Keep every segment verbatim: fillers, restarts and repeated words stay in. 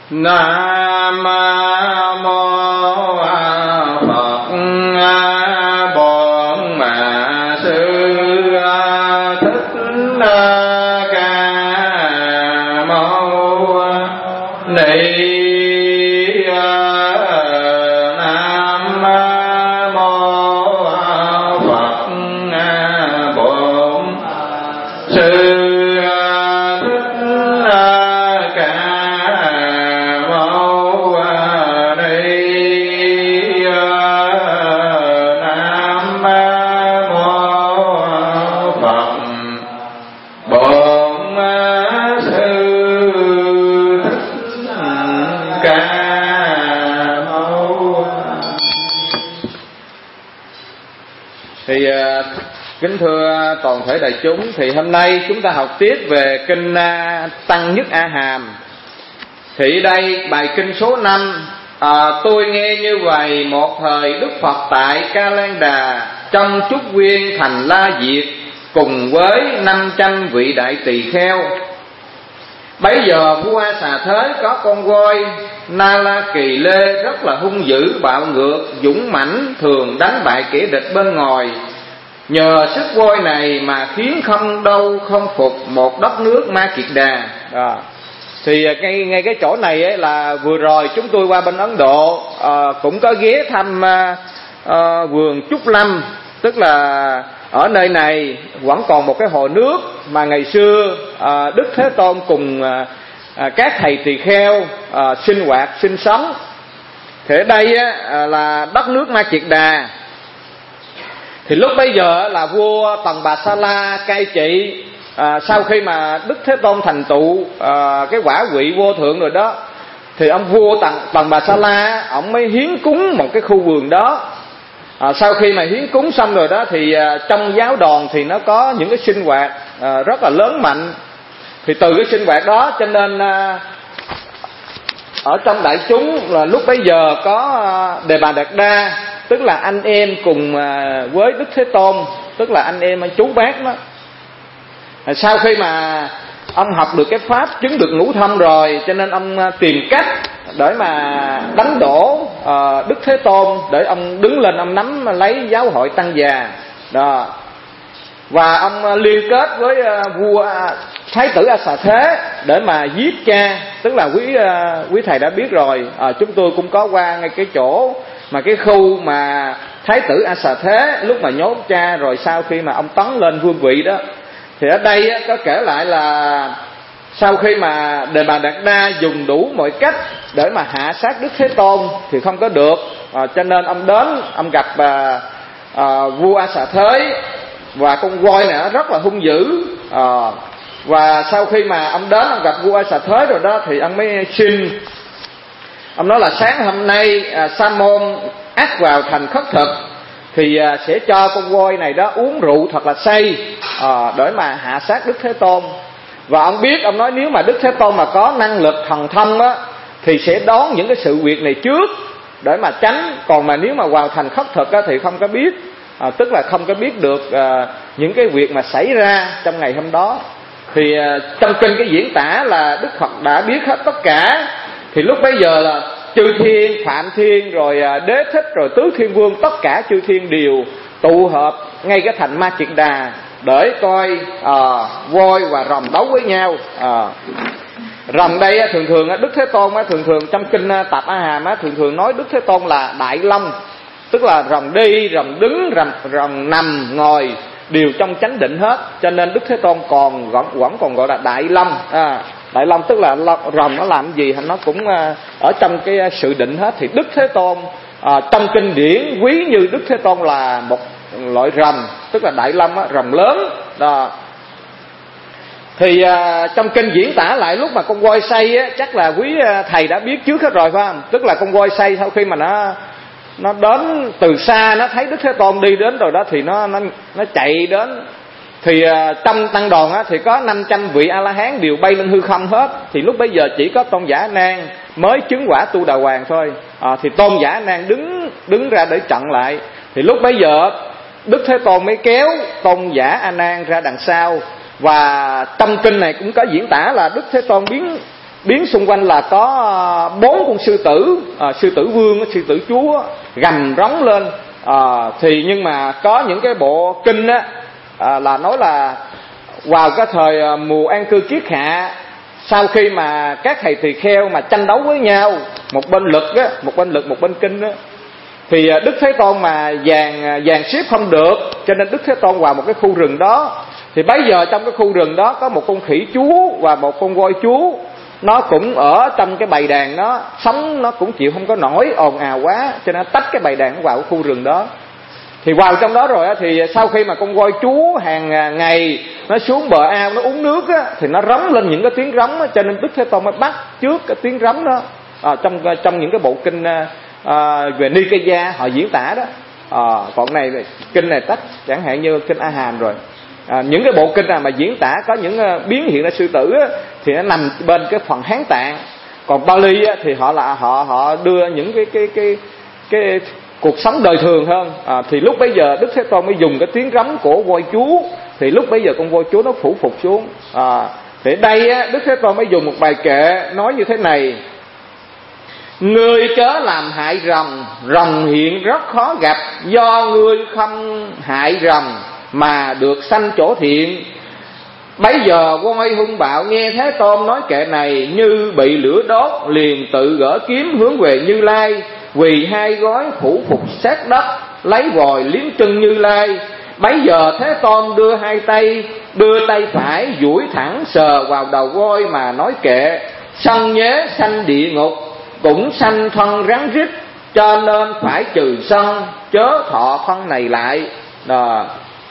Nam mô Phật Bổn Ma Sư Thích Ca Mâu Ni. Nam mô Phật Bổn Sư Kính thưa toàn thể đại chúng, thì hôm nay chúng ta học tiếp về kinh Tăng Nhất A Hàm. Thì đây bài kinh số năm. à, Tôi nghe như vậy, một thời Đức Phật tại Ca Lan Đà trong Trúc Viên thành La Diệt, cùng với năm trăm vị đại tỳ kheo. Bấy giờ vua A Xà Thế có con voi Na La Kỳ Lê rất là hung dữ, bạo ngược, dũng mãnh, thường đánh bại kẻ địch bên ngoài. Nhờ sức voi này mà khiến không đâu không phục một đất nước Ma Kiệt Đà. à, Thì ngay, ngay cái chỗ này ấy là vừa rồi chúng tôi qua bên Ấn Độ, à, cũng có ghé thăm à, à, vườn Trúc Lâm. Tức là ở nơi này vẫn còn một cái hồ nước mà ngày xưa à, Đức Thế Tôn cùng à, à, các thầy tỳ kheo à, sinh hoạt sinh sống. Thì ở đây á, à, là đất nước Ma Kiệt Đà. Thì lúc bây giờ là vua Tần Bà Sa La cai trị. à, Sau khi mà Đức Thế Tôn thành tựu à, cái quả vị vô thượng rồi đó, thì ông vua Tần, Tần Bà Sa La ông mới hiến cúng một cái khu vườn đó. à, Sau khi mà hiến cúng xong rồi đó, thì à, trong giáo đoàn thì nó có những cái sinh hoạt à, rất là lớn mạnh. Thì từ cái sinh hoạt đó cho nên à, ở trong đại chúng là lúc bấy giờ có à, Đề Bà Đạt Đa, tức là anh em cùng với Đức Thế Tôn, tức là anh em chú bác đó. Sau khi mà ông học được cái pháp chứng được ngũ thông rồi, cho nên ông tìm cách để mà đánh đổ Đức Thế Tôn, để ông đứng lên ông nắm lấy giáo hội Tăng già đó. Và ông liên kết với vua Thái tử A Xà Thế để mà giết cha. Tức là quý quý thầy đã biết rồi, à, chúng tôi cũng có qua ngay cái chỗ mà cái khu mà Thái tử A Xà Thế lúc mà nhốt cha rồi, sau khi mà ông tấn lên vương vị đó. Thì ở đây á, có kể lại là sau khi mà Đề Bà Đạt Đa dùng đủ mọi cách để mà hạ sát Đức Thế Tôn thì không có được, à, cho nên ông đến ông gặp à, à, vua A Xà Thế, và con voi này nó rất là hung dữ. à, Và sau khi mà ông đến ông gặp vua A Xà Thế rồi đó, thì ông mới xin, ông nói là sáng hôm nay à, Sa môn ắt vào thành khất thực, thì à, sẽ cho con voi này đó uống rượu thật là say, à, để mà hạ sát Đức Thế Tôn. Và ông biết, ông nói nếu mà Đức Thế Tôn mà có năng lực thần thông á, thì sẽ đón những cái sự việc này trước để mà tránh. Còn mà nếu mà vào thành khất thực á, thì không có biết, à, tức là không có biết được à, những cái việc mà xảy ra trong ngày hôm đó. Thì à, trong kinh cái diễn tả là Đức Phật đã biết hết tất cả. Thì lúc bấy giờ là chư thiên, Phạm Thiên, rồi Đế Thích, rồi Tứ Thiên Vương, tất cả chư thiên đều tụ hợp ngay cái thành Ma Kiệt Đà để coi à, voi và rồng đấu với nhau. à. Rồng đây thường thường Đức Thế Tôn thường thường trong kinh Tạp A Hàm thường thường nói Đức Thế Tôn là Đại Long, tức là rồng đi, rồng đứng, rồng, rồng nằm, ngồi đều trong chánh định hết, cho nên Đức Thế Tôn còn vẫn, vẫn còn gọi là Đại Long. à. Đại Long tức là rồng nó làm gì nó cũng ở trong cái sự định hết. Thì Đức Thế Tôn à, trong kinh điển quý như Đức Thế Tôn là một loại rồng, tức là Đại Long á, rồng lớn đó. Thì à, trong kinh diễn tả lại lúc mà con voi say á, chắc là quý thầy đã biết trước hết rồi phải không? Tức là con voi say sau khi mà nó nó đến từ xa, nó thấy Đức Thế Tôn đi đến rồi đó, thì nó nó nó chạy đến. Thì uh, trong tăng đoàn á, thì có năm trăm vị A-la-hán đều bay lên hư không hết. Thì lúc bấy giờ chỉ có Tôn giả A Nan mới chứng quả Tu Đà Hoàng thôi. à, Thì Tôn giả A Nan đứng đứng ra để chặn lại. Thì lúc bấy giờ Đức Thế Tôn mới kéo Tôn giả A Nan ra đằng sau. Và trong kinh này cũng có diễn tả là Đức Thế Tôn biến biến xung quanh là có bốn con sư tử, à, sư tử vương, sư tử chúa gầm rống lên. À, thì nhưng mà có những cái bộ kinh á, à, là nói là vào cái thời mùa an cư kiết hạ, sau khi mà các thầy tỳ kheo mà tranh đấu với nhau, một bên lực á, một bên lực một bên kinh á, thì Đức Thế Tôn mà dàn dàn xếp không được, cho nên Đức Thế Tôn vào một cái khu rừng đó. Thì bấy giờ trong cái khu rừng đó có một con khỉ chú và một con voi chú, nó cũng ở trong cái bầy đàn, nó sống nó cũng chịu không có nổi, ồn ào quá, cho nên tách cái bầy đàn vào cái khu rừng đó. Thì vào trong đó rồi á, thì sau khi mà con voi chú hàng ngày nó xuống bờ ao nó uống nước á, thì nó rống lên những cái tiếng rống á, cho nên Đức Thế Tôn mới bắt trước cái tiếng rống đó. À, trong trong những cái bộ kinh à, về Nikaya họ diễn tả đó. À, còn này kinh này tách, chẳng hạn như kinh A Hàm rồi. À, những cái bộ kinh nào mà diễn tả có những uh, biến hiện ra sư tử á, thì nó nằm bên cái phần Hán Tạng. Còn Pali á, thì họ là họ họ đưa những cái cái cái cái, cái cuộc sống đời thường hơn. À, thì lúc bấy giờ Đức Thế Tôn mới dùng cái tiếng rống của voi chú, thì lúc bấy giờ con voi chú nó phủ phục xuống. À, thì đây á, Đức Thế Tôn mới dùng một bài kệ nói như thế này: ngươi chớ làm hại rồng, rồng hiện rất khó gặp, do ngươi không hại rồng mà được sanh chỗ thiện. Bấy giờ voi hung bạo nghe Thế Tôn nói kệ này, như bị lửa đốt, liền tự gỡ kiếm hướng về Như Lai, quỳ hai gối phủ phục sát đất, lấy vòi liếm chân Như Lai. Bấy giờ Thế Tôn đưa hai tay, đưa tay phải duỗi thẳng sờ vào đầu voi mà nói kệ: sân nhế sanh địa ngục, cũng sanh thân rắn rít, cho nên phải trừ sân, chớ thọ thân này lại. Đó.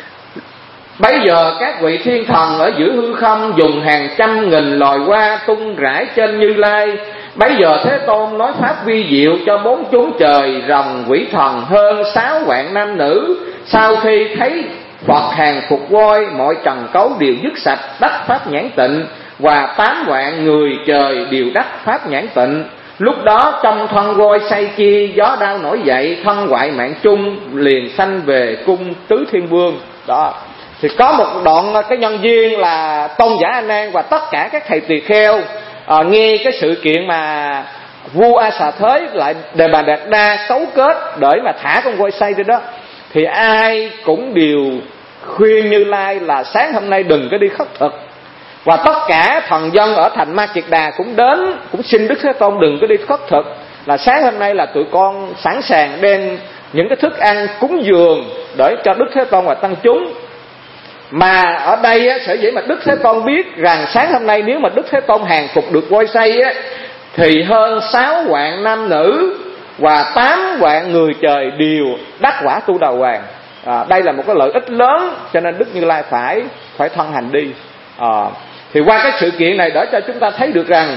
Bấy giờ các vị thiên thần ở giữa hư không dùng hàng trăm nghìn loài hoa tung rải trên Như Lai. Bấy giờ Thế Tôn nói pháp vi diệu cho bốn chúng trời, rồng, quỷ thần hơn sáu vạn nam nữ. Sau khi thấy Phật hàng phục voi, mọi trần cấu đều dứt sạch, đắc pháp nhãn tịnh, và tám vạn người trời đều đắc pháp nhãn tịnh. Lúc đó trong thân voi say kia, gió đau nổi dậy, thân hoại mạng chung, liền sanh về cung tứ thiên vương. Đó. Thì có một đoạn cái nhân duyên là Tôn giả A Nan và tất cả các thầy tỳ kheo à, nghe cái sự kiện mà vua A Xà Thế lại Đề Bà Đạt Đa cấu kết để mà thả con voi say đi đó, thì ai cũng đều khuyên Như Lai là sáng hôm nay đừng có đi khất thực. Và tất cả thần dân ở thành Ma Kiệt Đà cũng đến, cũng xin Đức Thế Tôn đừng có đi khất thực, là sáng hôm nay là tụi con sẵn sàng đem những cái thức ăn cúng dường để cho Đức Thế Tôn và tăng chúng. Mà ở đây á, sở dĩ mà Đức Thế Tôn biết rằng sáng hôm nay nếu mà Đức Thế Tôn hàng phục được voi say á, thì hơn sáu vạn nam nữ và tám vạn người trời đều đắc quả tu đà hoàng. À, đây là một cái lợi ích lớn, cho nên Đức Như Lai phải phải thân hành đi. À, thì qua cái sự kiện này để cho chúng ta thấy được rằng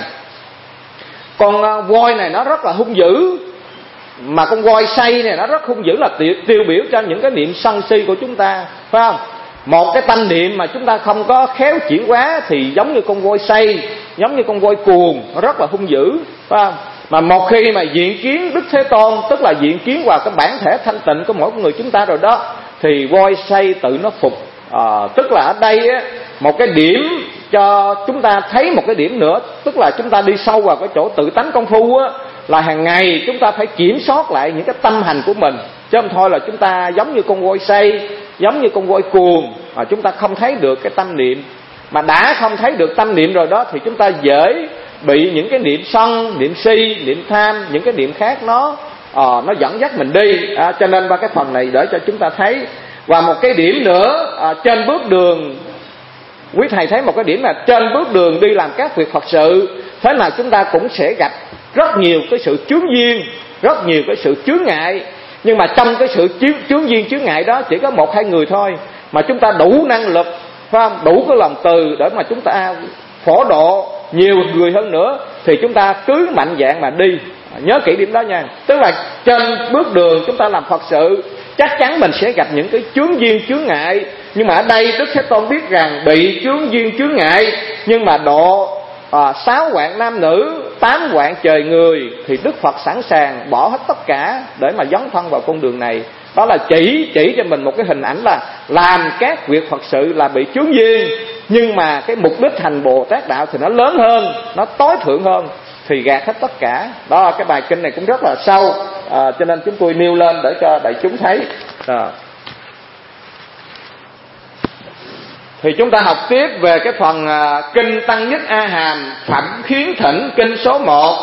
con voi này nó rất là hung dữ, mà con voi say này nó rất hung dữ, là tiêu, tiêu biểu cho những cái niệm sân si của chúng ta, phải không? Một cái tâm niệm mà chúng ta không có khéo chuyển hóa thì giống như con voi say, giống như con voi cuồng, nó rất là hung dữ, phải không? Mà một khi mà diện kiến Đức Thế Tôn, tức là diện kiến vào cái bản thể thanh tịnh của mỗi người chúng ta rồi đó, thì voi say tự nó phục. À, tức là ở đây á, một cái điểm cho chúng ta thấy một cái điểm nữa, tức là chúng ta đi sâu vào cái chỗ tự tánh công phu á, là hàng ngày chúng ta phải kiểm soát lại những cái tâm hành của mình, chứ không thôi là chúng ta giống như con voi say, giống như con voi cuồng, mà chúng ta không thấy được cái tâm niệm. Mà đã không thấy được tâm niệm rồi đó thì chúng ta dễ bị những cái niệm sân, niệm si, niệm tham, những cái niệm khác nó à, nó dẫn dắt mình đi. À, cho nên qua cái phần này để cho chúng ta thấy. Và một cái điểm nữa, à, trên bước đường, quý thầy thấy một cái điểm là trên bước đường đi làm các việc Phật sự, thế nào chúng ta cũng sẽ gặp rất nhiều cái sự chướng duyên, rất nhiều cái sự chướng ngại. Nhưng mà trong cái sự chướng duyên chướng ngại đó chỉ có một hai người thôi, mà chúng ta đủ năng lực, phải không? Đủ cái lòng từ để mà chúng ta phổ độ nhiều người hơn nữa, thì chúng ta cứ mạnh dạn mà đi. Nhớ kỹ điểm đó nha. Tức là trên bước đường chúng ta làm Phật sự, chắc chắn mình sẽ gặp những cái chướng duyên chướng ngại. Nhưng mà ở đây Đức Thế Tôn biết rằng bị chướng duyên chướng ngại, nhưng mà độ à, sáu vạn nam nữ, tám vạn trời người, thì Đức Phật sẵn sàng bỏ hết tất cả để mà dấn thân vào con đường này. Đó là chỉ chỉ cho mình một cái hình ảnh là làm các việc Phật sự là bị chướng duyên, nhưng mà cái mục đích hành Bồ Tát đạo thì nó lớn hơn, nó tối thượng hơn, thì gạt hết tất cả. Đó, cái bài kinh này cũng rất là sâu, à, cho nên chúng tôi nêu lên để cho đại chúng thấy. À. Thì chúng ta học tiếp về cái phần à, kinh Tăng Nhất A Hàm Phẩm Khiến Thỉnh, kinh số một.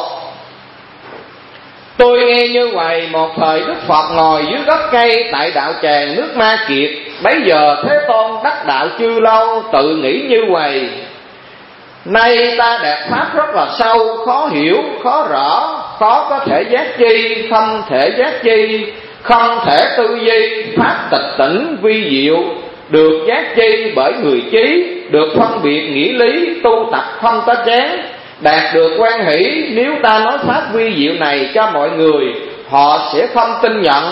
Tôi nghe như vậy, một thời Đức Phật ngồi dưới gốc cây tại đạo tràng nước Ma Kiệt. Bấy giờ Thế Tôn đắc đạo chư lâu, tự nghĩ như vậy: nay ta đạt pháp rất là sâu, khó hiểu, khó rõ, khó có thể giác chi, không thể giác chi, không thể tư duy, pháp tịch tỉnh vi diệu, được giác chi bởi người trí, được phân biệt nghĩa lý, tu tập không có chán, đạt được quan hỷ. Nếu ta nói pháp vi diệu này cho mọi người, họ sẽ không tin nhận,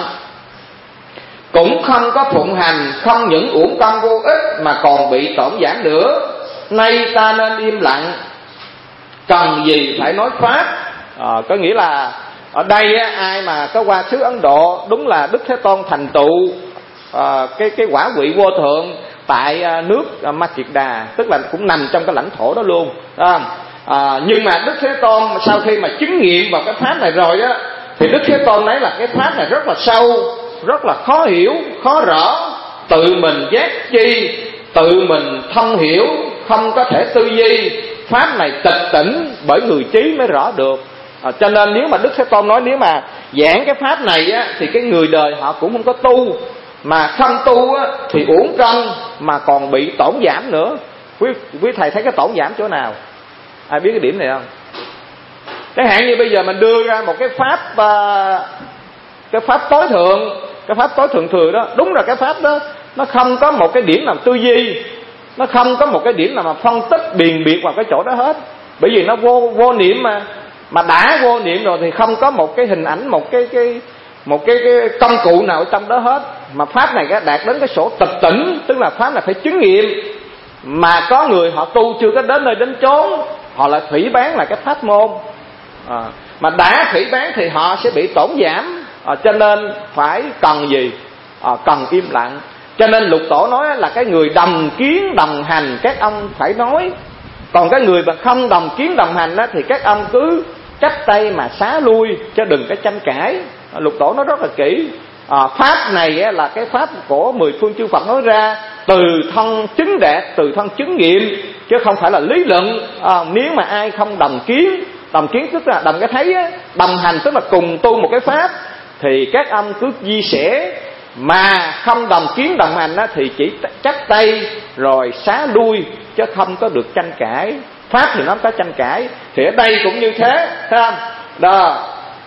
cũng không có phụng hành, không những uổng công vô ích mà còn bị tổn giảm nữa. Nay ta nên im lặng, cần gì phải nói pháp. À, có nghĩa là ở đây á, ai mà có qua xứ Ấn Độ, đúng là Đức Thế Tôn thành tựu à, cái cái quả vị vô thượng tại à, nước à, Ma Kiệt Đà, tức là cũng nằm trong cái lãnh thổ đó luôn. À, à, nhưng mà Đức Thế Tôn sau khi mà chứng nghiệm vào cái pháp này rồi á, thì Đức Thế Tôn nói là cái pháp này rất là sâu, rất là khó hiểu, khó rõ, tự mình giác chi, tự mình thông hiểu, không có thể tư duy. Pháp này tịch tỉnh bởi người trí mới rõ được. À, cho nên nếu mà Đức Thế Tôn nói nếu mà giảng cái pháp này á, thì cái người đời họ cũng không có tu, mà không tu á, thì uổng công mà còn bị tổn giảm nữa. Quý, quý thầy thấy cái tổn giảm chỗ nào? Ai biết cái điểm này không? Chẳng hạn như bây giờ mình đưa ra một cái pháp uh, cái pháp tối thượng, cái pháp tối thượng thừa đó, đúng là cái pháp đó nó không có một cái điểm nào tư duy, nó không có một cái điểm nào mà phân tích biền biệt vào cái chỗ đó hết. Bởi vì nó vô vô niệm mà mà đã vô niệm rồi thì không có một cái hình ảnh, một cái cái một cái, cái công cụ nào ở trong đó hết. Mà pháp này cái đạt đến cái sổ tịch tỉnh, tức là pháp này phải chứng nghiệm, mà có người họ tu chưa có đến nơi đến chốn, họ lại phỉ báng là cái pháp môn. À, mà đã phỉ báng thì họ sẽ bị tổn giảm. À, cho nên phải cần gì? À, cần im lặng. Cho nên Lục Tổ nói là cái người đồng kiến đồng hành các ông phải nói, còn cái người mà không đồng kiến đồng hành đó, thì các ông cứ chắp tay mà xá lui, chứ đừng có tranh cãi. À, Lục Tổ nói rất là kỹ. À, pháp này á, là cái pháp của mười phương chư Phật nói ra từ thân chứng đạt, từ thân chứng nghiệm, chứ không phải là lý luận. À, nếu mà ai không đồng kiến, đồng kiến tức là đồng cái thấy á, đồng hành tức là cùng tu một cái pháp, thì các ông cứ chia sẻ. Mà không đồng kiến đồng hành á, thì chỉ chắp tay rồi xá lui, chứ không có được tranh cãi. Pháp thì nó có tranh cãi, thì ở đây cũng như thế, thấy không? Đó.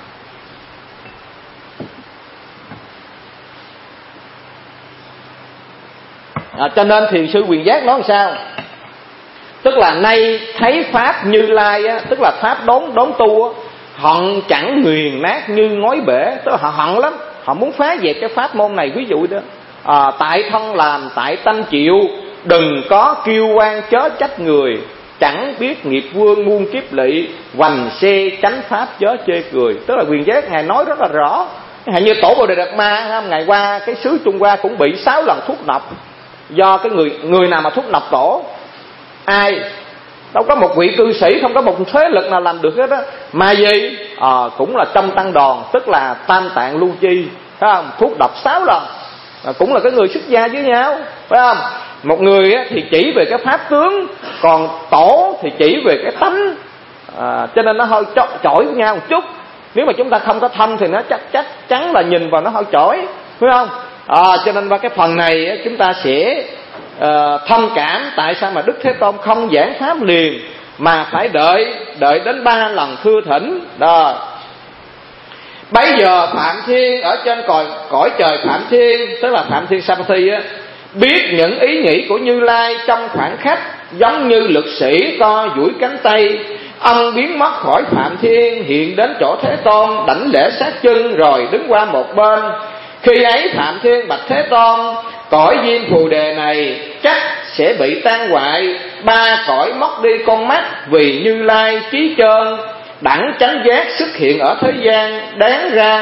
À, cho nên Thiền sư Quyền Giác nói làm sao? Tức là nay thấy pháp Như Lai á, tức là pháp đốn đốn tu á, hận chẳng nghiền nát như ngói bể. Tức là họ hận lắm, họ muốn phá diệt cái pháp môn này. Ví dụ đó, à, tại thân làm, tại tâm chịu, đừng có kiêu oan chớ trách người, chẳng biết nghiệp vương muôn kiếp lỵ, hoành xe chánh pháp chớ chê cười. Tức là Quyền Giác ngài nói rất là rõ. Hãy như Tổ Bồ Đề Đạt Ma, ngày qua cái xứ Trung Hoa cũng bị sáu lần thuốc độc, do cái người người nào mà thuốc độc Tổ? Ai? Đâu có một vị cư sĩ, không có một thế lực nào làm được hết á. Mà gì? À, cũng là trong tăng đoàn, tức là Tam Tạng Lưu Chi, phải không? Thuốc độc sáu lần, à, cũng là cái người xuất gia với nhau, phải không? Một người á, thì chỉ về cái pháp tướng, còn Tổ thì chỉ về cái tánh, à, cho nên nó hơi chổi với nhau một chút. Nếu mà chúng ta không có thông thì nó chắc chắc chắn là nhìn vào nó hơi chổi, phải không? À, cho nên qua cái phần này á, chúng ta sẽ uh, thông cảm tại sao mà Đức Thế Tôn không giảng pháp liền, mà phải đợi đợi đến ba lần thưa thỉnh. Đó. Bấy giờ Phạm Thiên ở trên cõi cõi trời Phạm Thiên, tức là Phạm Thiên Savatthi á, biết những ý nghĩ của Như Lai trong khoảng khắc, giống như lực sĩ co duỗi cánh tay. Ông biến mất khỏi Phạm Thiên, hiện đến chỗ Thế Tôn, đảnh lễ sát chân rồi đứng qua một bên. Khi ấy Phạm Thiên bạch Thế Tôn: cõi Diêm Phù Đề này chắc sẽ bị tan hoại, ba cõi mất đi con mắt, vì Như Lai trí trơn đẳng chánh giác xuất hiện ở thế gian, đáng ra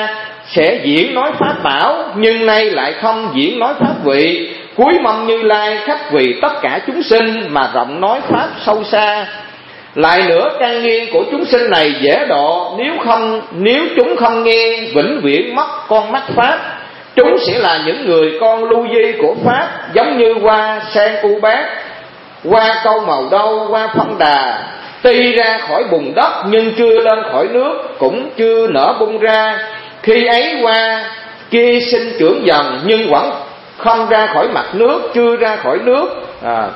sẽ diễn nói pháp bảo, nhưng nay lại không diễn nói pháp vị. Cúi mong Như Lai khắp vì tất cả chúng sinh, mà rộng nói pháp sâu xa. Lại nữa căn nghiêng của chúng sinh này dễ độ, nếu không nếu chúng không nghe, vĩnh viễn mất con mắt pháp. Chúng sẽ là những người con lưu di của pháp, giống như hoa sen u bát, hoa câu màu đâu, hoa phân đà. Tuy ra khỏi bùn đất nhưng chưa lên khỏi nước, cũng chưa nở bung ra. Khi ấy hoa kia sinh trưởng dần, nhưng vẫn không ra khỏi mặt nước, chưa ra khỏi nước. à.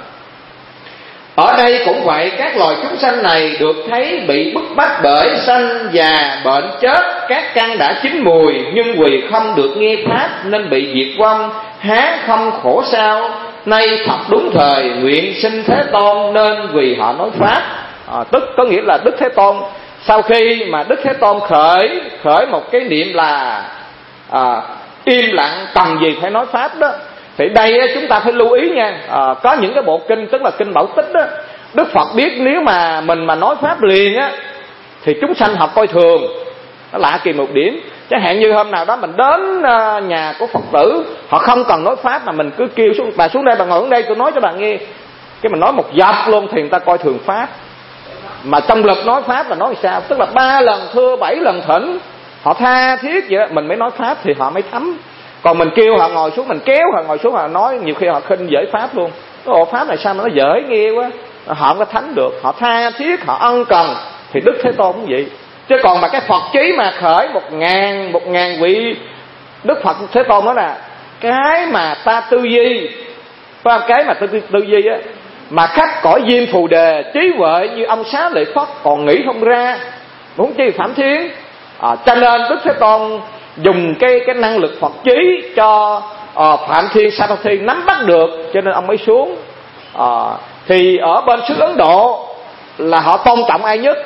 Ở đây cũng vậy, các loài chúng sanh này được thấy bị bức bách bởi sanh già bệnh chết, các căn đã chín mùi, nhưng vì không được nghe pháp nên bị diệt vong, há không khổ sao? Nay thật đúng thời nguyện sinh Thế Tôn, nên vì họ nói pháp. à, Tức có nghĩa là Đức Thế Tôn, sau khi mà Đức Thế Tôn khởi khởi một cái niệm là à, im lặng, cần gì phải nói pháp đó, thì đây chúng ta phải lưu ý nha. à, Có những cái bộ kinh, tức là kinh Bảo Tích đó, Đức Phật biết nếu mà mình mà nói pháp liền á thì chúng sanh họ coi thường. Nó lạ kỳ một điểm. Chẳng hạn như hôm nào đó mình đến nhà của Phật tử, họ không cần nói pháp mà mình cứ kêu xuống, bà xuống đây, bà ngồi xuống đây, tôi nói cho bà nghe. Cái mình nói một dọc luôn thì người ta coi thường pháp. Mà trong lực nói pháp là nói sao? Tức là ba lần thưa bảy lần thỉnh, họ tha thiết vậy đó, mình mới nói pháp thì họ mới thấm. Còn mình kêu họ ngồi xuống, mình kéo họ ngồi xuống, họ nói, nhiều khi họ khinh dễ pháp luôn. Cái ồ pháp này sao mà nó dễ nghe quá, họ không có thánh được. Họ tha thiết, họ ân cần, thì Đức Thế Tôn cũng vậy. Chứ còn mà cái Phật chí mà khởi một ngàn một ngàn vị Đức Phật Thế Tôn đó là cái mà ta tư duy, phải không? Cái mà tư, tư, tư duy á, mà khắp cõi diêm phù đề trí huệ như ông Xá Lợi Phất còn nghĩ không ra, muốn chi Phạm Thiên. à, Cho nên Đức Thế Tôn dùng cái cái năng lực Phật chí cho uh, Phạm Thiên Saratthi nắm bắt được, cho nên ông mới xuống. uh, Thì ở bên xứ Ấn Độ là họ tôn trọng ai nhất?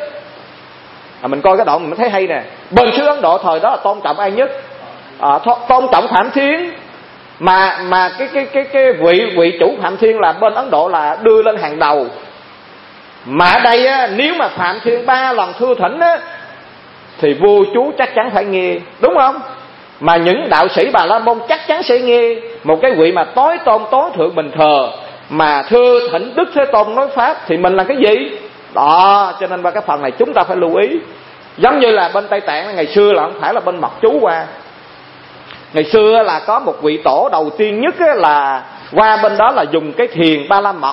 à, Mình coi cái đoạn mình mới thấy hay nè. Bên xứ Ấn Độ thời đó là tôn trọng ai nhất? à, Tôn trọng Phạm Thiên. Mà mà cái cái cái cái vị vị chủ Phạm Thiên là bên Ấn Độ là đưa lên hàng đầu. Mà ở đây á, nếu mà Phạm Thiên ba lần thưa thỉnh á, thì vua chúa chắc chắn phải nghe, đúng không? Mà những đạo sĩ Bà La Môn chắc chắn sẽ nghe. Một cái vị mà tối tôn tối thượng bình thờ mà thưa thỉnh Đức Thế Tôn nói pháp thì mình là cái gì? Đó, cho nên ba cái phần này chúng ta phải lưu ý. Giống như là bên Tây Tạng ngày xưa là không phải là bên mật chú qua. Ngày xưa là có một vị tổ đầu tiên nhất là qua bên đó là dùng cái thiền Ba La Mật.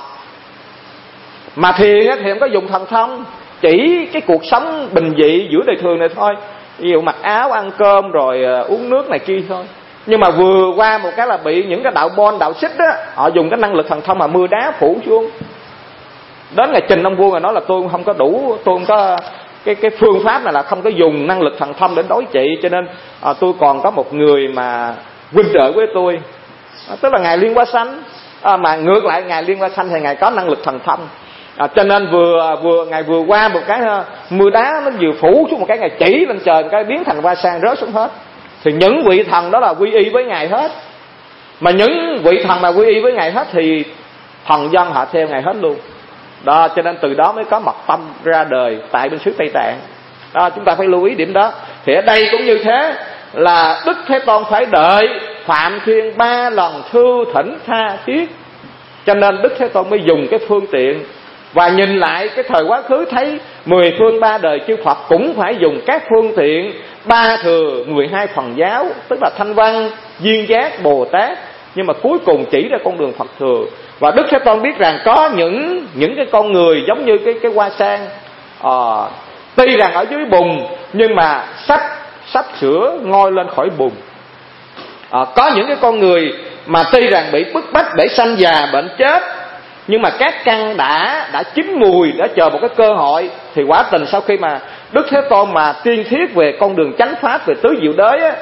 Mà thiền thì không có dùng thần thông, chỉ cái cuộc sống bình dị giữa đời thường này thôi. Ví dụ mặc áo, ăn cơm rồi uống nước này kia thôi. Nhưng mà vừa qua một cái là bị những cái đạo bon, đạo xích á, họ dùng cái năng lực thần thông mà mưa đá phủ xuống. Đến ngày trình ông vua người nói là tôi không có đủ, tôi không có cái cái phương pháp này là không có dùng năng lực thần thông để đối trị, cho nên à, tôi còn có một người mà huynh đệ với tôi, à, tức là ngài Liên Hoa Sanh. à, mà ngược lại ngài Liên Hoa Sanh thì ngài có năng lực thần thông. À, cho nên vừa vừa ngài vừa qua một cái uh, mưa đá nó vừa phủ xuống một cái, ngài chỉ lên trời một cái biến thành hoa sen rớt xuống hết. Thì những vị thần đó là quy y với ngài hết. Mà những vị thần mà quy y với ngài hết thì thần dân họ theo ngài hết luôn. Đó, cho nên từ đó mới có mật tâm ra đời tại bên xứ Tây Tạng. Đó, chúng ta phải lưu ý điểm đó. Thì ở đây cũng như thế, là Đức Thế Tôn phải đợi Phạm Thiên ba lần thư thỉnh tha thiết, cho nên Đức Thế Tôn mới dùng cái phương tiện. Và nhìn lại cái thời quá khứ thấy mười phương ba đời chư Phật cũng phải dùng các phương tiện ba thừa mười hai phần giáo, tức là Thanh Văn, Duyên Giác, Bồ Tát, nhưng mà cuối cùng chỉ ra con đường Phật thừa. Và Đức Thế Tôn biết rằng có những những cái con người giống như cái cái hoa sen, à, tuy rằng ở dưới bùn nhưng mà sắp sắp sửa ngoi lên khỏi bùn. à, Có những cái con người mà tuy rằng bị bức bách để sanh già bệnh chết, nhưng mà các căn đã đã chín mùi, đã chờ một cái cơ hội. Thì quả tình sau khi mà Đức Thế Tôn mà tiên thiết về con đường chánh pháp, về tứ diệu đới á,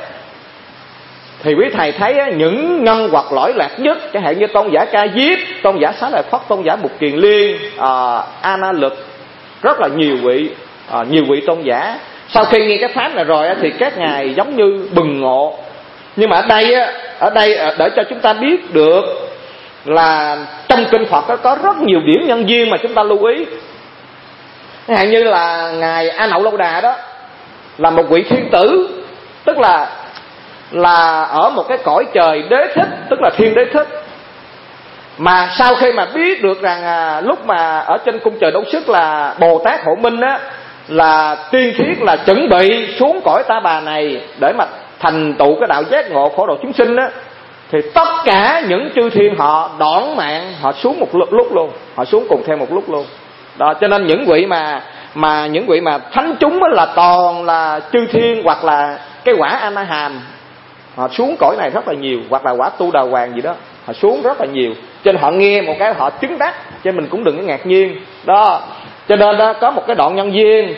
thì quý thầy thấy á, những nhân vật lỗi lạc nhất, chẳng hạn như tôn giả Ca Diếp, tôn giả Xá Lợi Phất, tôn giả Mục Kiền Liên, à, A Na Lực, rất là nhiều vị, à, nhiều vị tôn giả. Sau khi nghe cái pháp này rồi á, thì các ngài giống như bừng ngộ. Nhưng mà ở đây á, ở đây để cho chúng ta biết được là trong kinh Phật đó có rất nhiều điểm nhân duyên mà chúng ta lưu ý. Chẳng hạn như là ngài A Nậu Lâu Đà đó là một vị thiên tử, tức là là ở một cái cõi trời đế thích, tức là thiên đế thích. Mà sau khi mà biết được rằng à, lúc mà ở trên cung trời Đấu Sức là Bồ Tát Hộ Minh á, là tiên thiết là chuẩn bị xuống cõi Ta Bà này để mà thành tựu cái đạo giác ngộ phổ độ chúng sinh á, thì tất cả những chư thiên họ đón mạng, họ xuống một lúc, lúc luôn, họ xuống cùng theo một lúc luôn. Đó, cho nên những vị mà mà những vị mà thánh chúng là toàn là chư thiên hoặc là cái quả A Na Hàm, họ xuống cõi này rất là nhiều, hoặc là quả Tu Đà Hoàng gì đó, họ xuống rất là nhiều. Cho nên họ nghe một cái họ chứng đắc, cho mình cũng đừng có ngạc nhiên. Đó, cho nên đó có một cái đoạn nhân duyên.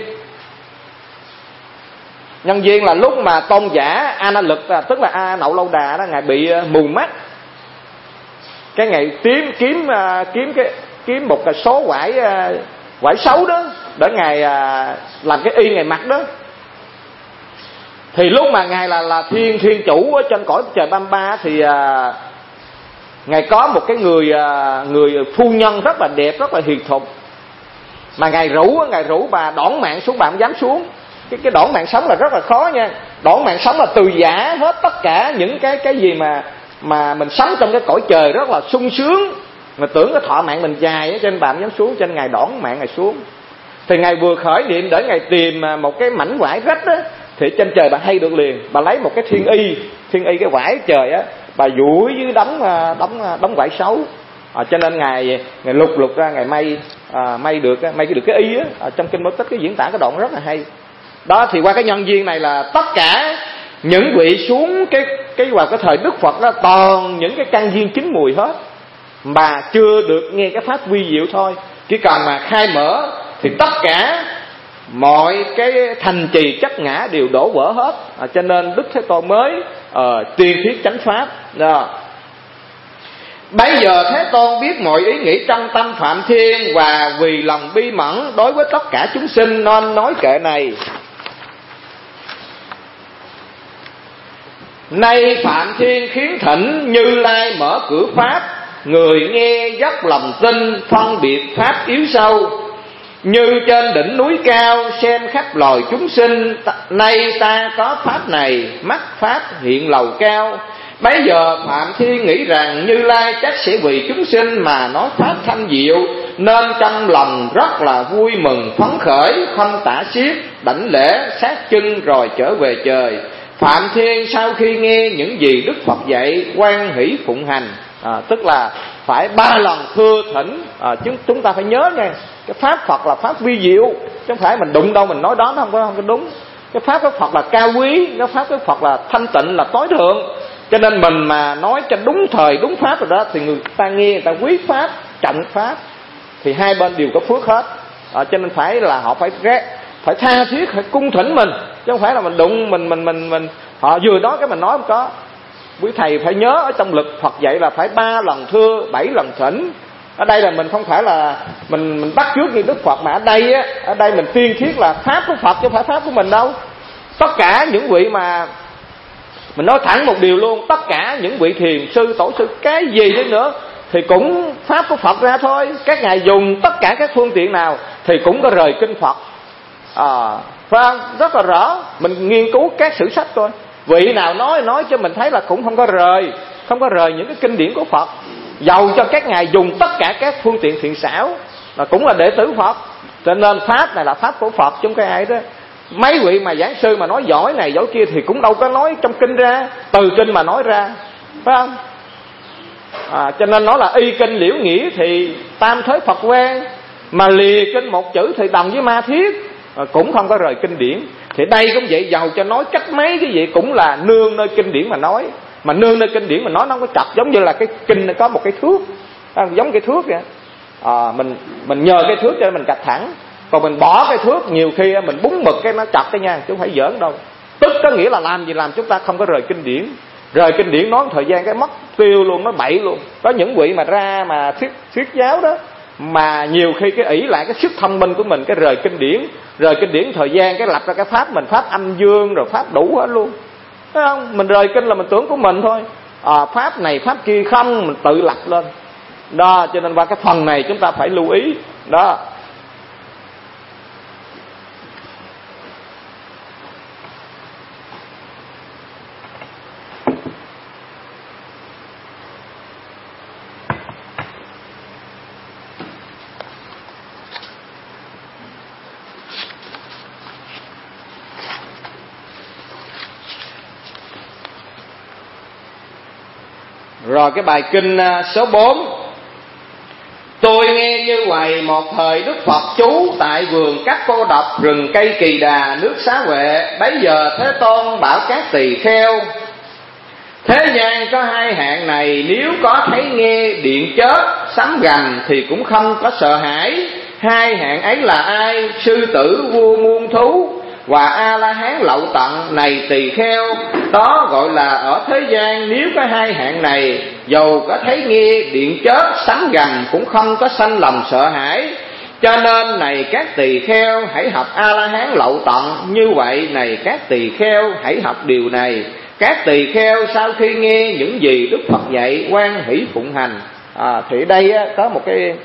Nhân duyên là lúc mà tôn giả A Na Lực, tức là A Nậu Lâu Đà đó, ngài bị mù mắt. Cái ngày kiếm kiếm kiếm cái kiếm một cái số quải quải xấu đó để ngài làm cái y ngài mặc đó. Thì lúc mà ngài là là thiên thiên chủ ở trên cõi trời Bamba thì à, ngài có một cái người à, người phu nhân rất là đẹp, rất là hiền thục, mà ngài rủ ngài rủ bà đỏn mạng xuống, bà không dám xuống. Cái cái đỏn mạng sống là rất là khó nha. Đỏn mạng sống là từ giả hết tất cả những cái cái gì mà mà mình sống trong cái cõi trời rất là sung sướng, mà tưởng cái thọ mạng mình dài á, cho nên bà không dám xuống, cho nên ngài đỏn mạng ngài xuống. Thì ngài vừa khởi niệm để ngài tìm một cái mảnh vải rách á, thì trên trời bà hay được liền. Bà lấy một cái thiên y, thiên y cái vải trời á, bà duỗi dưới đóng đóng đóng vải xấu. À, cho nên ngài ngài lục lục ra, ngài may à, may được may được cái y á. À, trong kinh Bát Tích cái diễn tả cái đoạn rất là hay. Đó, thì qua cái nhân duyên này là tất cả những vị xuống cái cái vào cái thời Đức Phật đó toàn những cái căn duyên chín mùi hết, mà chưa được nghe cái pháp vi diệu thôi. Chỉ cần mà khai mở thì tất cả mọi cái thành trì chấp ngã đều đổ vỡ hết. À, cho nên Đức Thế Tôn mới uh, tuyên thuyết chánh pháp đó. Bây giờ Thế Tôn biết mọi ý nghĩ trong tâm Phạm Thiên, và vì lòng bi mẫn đối với tất cả chúng sinh nên nói kệ này: nay Phạm Thiên khiến thỉnh Như Lai mở cửa pháp, người nghe dốc lòng tin phân biệt pháp yếu sâu. Như trên đỉnh núi cao xem khắp loài chúng sinh, nay ta có pháp này, mắt pháp hiện lầu cao. Bấy giờ Phạm Thiên nghĩ rằng Như Lai chắc sẽ vì chúng sinh mà nói pháp thanh diệu, nên trong lòng rất là vui mừng phấn khởi không tả xiết, đảnh lễ sát chân rồi trở về trời. Phạm Thiên sau khi nghe những gì Đức Phật dạy, hoan hỷ phụng hành. À, tức là phải ba lần thưa thỉnh. À, chúng chúng ta phải nhớ nha, cái pháp Phật là pháp vi diệu, chứ không phải mình đụng đâu mình nói đó, nó không có không có đúng. Cái pháp của Phật là cao quý, cái pháp của Phật là thanh tịnh, là tối thượng. Cho nên mình mà nói cho đúng thời đúng pháp rồi đó, thì người ta nghe, người ta quý pháp, trọng pháp, thì hai bên đều có phước hết. À, cho nên phải là họ phải rét, phải tha thiết, phải cung thỉnh mình, chứ không phải là mình đụng mình mình mình mình họ vừa nói cái mình nói không có. Quý thầy phải nhớ ở trong lực Phật dạy là phải ba lần thưa, bảy lần thỉnh. Ở đây là mình không phải là mình mình bắt chước như Đức Phật, mà ở đây á, ở đây mình tuyên thiết là pháp của Phật chứ không phải pháp của mình đâu. Tất cả những vị mà mình nói thẳng một điều luôn, tất cả những vị thiền sư, tổ sư, cái gì đi nữa thì cũng pháp của Phật ra thôi. Các ngài dùng tất cả các phương tiện nào thì cũng có rời kinh Phật. À, phải không? Rất là rõ. Mình nghiên cứu các sử sách coi, vị nào nói nói cho mình thấy là cũng không có rời, không có rời những cái kinh điển của Phật. Dầu cho các ngài dùng tất cả các phương tiện thiện xảo, là cũng là đệ tử Phật. Cho nên pháp này là pháp của Phật chứ không có ai đó. Mấy vị mà giảng sư mà nói giỏi này giỏi kia thì cũng đâu có nói trong kinh ra, từ kinh mà nói ra, phải không? À, cho nên nó là y kinh liễu nghĩa thì tam thới Phật quen, mà lìa kinh một chữ thì đồng với ma thiết, à, cũng không có rời kinh điển. Thì đây cũng vậy, giàu cho nói cách mấy cái gì cũng là nương nơi kinh điển mà nói. Mà nương nơi kinh điển mà nói nó không có chặt, giống như là cái kinh này có một cái thước, à, giống cái thước vậy. À, mình mình nhờ cái thước cho nên mình cạch thẳng, còn mình bỏ cái thước nhiều khi mình búng mực cái nó chặt cái nha, chứ không phải giỡn đâu. Tức có nghĩa là làm gì làm chúng ta không có rời kinh điển. Rời kinh điển nói thời gian cái mất tiêu luôn, nó bậy luôn. Có những vị mà ra mà thuyết thuyết giáo đó, mà nhiều khi cái ỷ lại cái sức thông minh của mình, cái rời kinh điển, rời kinh điển thời gian cái lập ra cái pháp mình, pháp âm dương rồi pháp đủ hết luôn, thấy không? Mình rời kinh là mình tưởng của mình thôi. À, pháp này pháp kia không, mình tự lập lên đó. Cho nên qua cái phần này chúng ta phải lưu ý đó. Rồi cái bài kinh số bốn: tôi nghe như vậy một thời Đức Phật trú tại vườn các cô độc, rừng cây Kỳ Đà, nước Xá Huệ. Bấy giờ Thế Tôn bảo các tỳ kheo: thế gian có hai hạng này, nếu có thấy nghe điện chớp sấm gầm thì cũng không có sợ hãi. Hai hạng ấy là ai? Sư tử, vua muôn thú và A La Hán lậu tận. Này tỳ kheo, đó gọi là ở thế gian nếu có hai hạng này, dầu có thấy nghe điện chớp sấm gầm cũng không có sanh lòng sợ hãi. Cho nên này các tỳ kheo, hãy học A La Hán lậu tận. Như vậy này các tỳ kheo, hãy học điều này. Các tỳ kheo sau khi nghe những gì Đức Phật dạy, hoan hỷ phụng hành. À, thì đây á, có một cái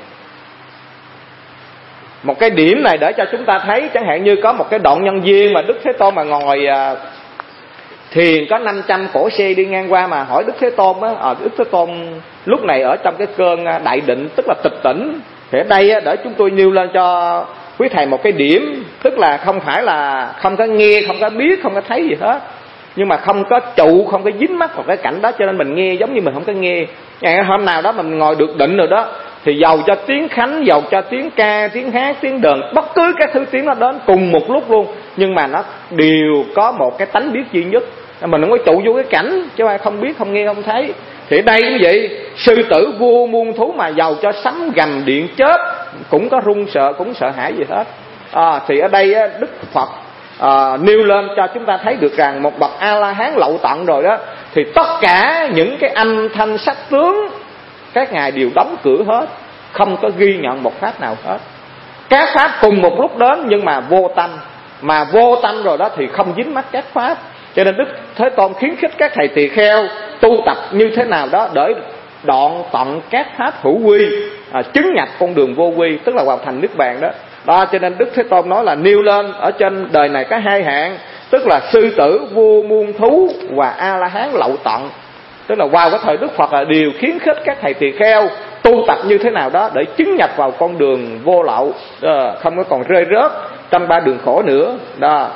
một cái điểm này để cho chúng ta thấy, chẳng hạn như có một cái đoạn nhân duyên mà Đức Thế Tôn mà ngồi à, thiền, có năm trăm cỗ xe đi ngang qua mà hỏi Đức Thế Tôn á, à, Đức Thế Tôn lúc này ở trong cái cơn đại định, tức là tịch tỉnh. Thì ở đây á, để chúng tôi nêu lên cho quý thầy một cái điểm, tức là không phải là không có nghe, không có biết, không có thấy gì hết, nhưng mà không có trụ, không có dính mắc vào cái cảnh đó, cho nên mình nghe giống như mình không có nghe. Ngày hôm nào đó mình ngồi được định rồi đó, thì dầu cho tiếng khánh, dầu cho tiếng ca, tiếng hát, tiếng đờn, bất cứ cái thứ tiếng nó đến cùng một lúc luôn, nhưng mà nó đều có một cái tánh biết duy nhất. Mình không có trụ vô cái cảnh, chứ không biết, không nghe, không thấy. Thì đây cũng vậy, sư tử, vua muôn thú mà dầu cho sấm gầm điện chớp cũng có run sợ, cũng sợ hãi gì hết. À, thì ở đây Đức Phật À, nêu lên cho chúng ta thấy được rằng một bậc A La Hán lậu tận rồi đó, thì tất cả những cái âm thanh sắc tướng các ngài đều đóng cửa hết, không có ghi nhận một pháp nào hết. Các pháp cùng một lúc đến nhưng mà vô tâm, mà vô tâm rồi đó thì không dính mắc các pháp. Cho nên Đức Thế Tôn khuyến khích các thầy tỳ kheo tu tập như thế nào đó để đoạn tận các pháp hữu quy, à, chứng nhập con đường vô quy, tức là hoàn thành niết bàn đó. Đó, cho nên Đức Thế Tôn nói là nêu lên ở trên đời này có hai hạng, tức là sư tử, vua muôn thú và A La Hán lậu tận. Tức là vào cái thời Đức Phật là điều khuyến khích các thầy tỳ kheo tu tập như thế nào đó để chứng nhập vào con đường vô lậu, đó, không có còn rơi rớt trong ba đường khổ nữa đó.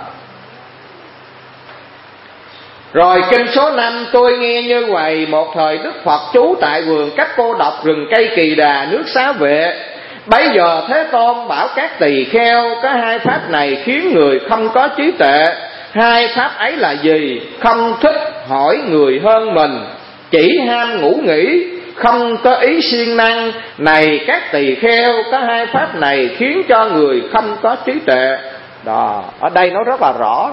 Rồi kinh số năm: tôi nghe như vậy một thời Đức Phật trú tại vườn các cô độc, rừng cây Kỳ Đà, nước Xá Huệ. Bấy giờ Thế Tôn bảo các tỳ kheo: có hai pháp này khiến người không có trí tuệ. Hai pháp ấy là gì? Không thích hỏi người hơn mình, chỉ ham ngủ nghỉ, không có ý siêng năng. Này các tỳ kheo, có hai pháp này khiến cho người không có trí tuệ. Đó, ở đây nó rất là rõ.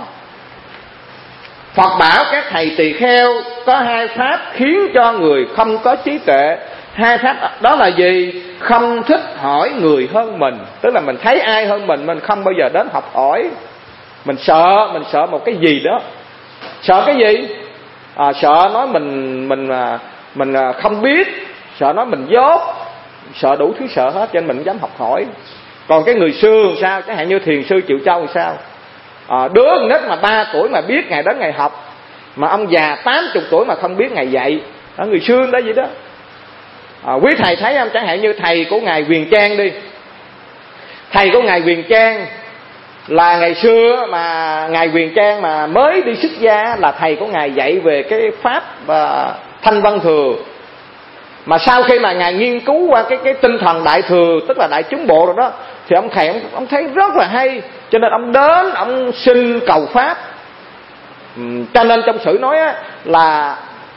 Phật bảo các thầy tỳ kheo có hai pháp khiến cho người không có trí tuệ. Hai pháp đó là gì? Không thích hỏi người hơn mình, tức là mình thấy ai hơn mình, mình không bao giờ đến học hỏi. Mình sợ, mình sợ một cái gì đó. Sợ cái gì? À, sợ nói mình mình mình không biết, sợ nói mình dốt, sợ đủ thứ sợ hết, cho nên mình không dám học hỏi. Còn cái người xưa làm sao? Chẳng hạn như thiền sư Triệu Châu thì sao? À, đứa nít mà ba tuổi mà biết ngày đến ngày học, mà ông già tám mươi tuổi mà không biết ngày dạy. Đó, người xưa đó vậy đó. À, quý thầy thấy không? Chẳng hạn như thầy của ngài Huyền Trang đi, thầy của ngài Huyền Trang là ngày xưa mà ngài Huyền Trang mà mới đi xuất gia là thầy của ngài dạy về cái pháp uh, Thanh Văn Thừa. Mà sau khi mà ngài nghiên cứu qua cái cái tinh thần Đại Thừa, tức là Đại Chúng Bộ rồi đó, thì ông thầy ông, ông thấy rất là hay, cho nên ông đến ông xin cầu pháp. uhm, cho nên trong sử nói á, là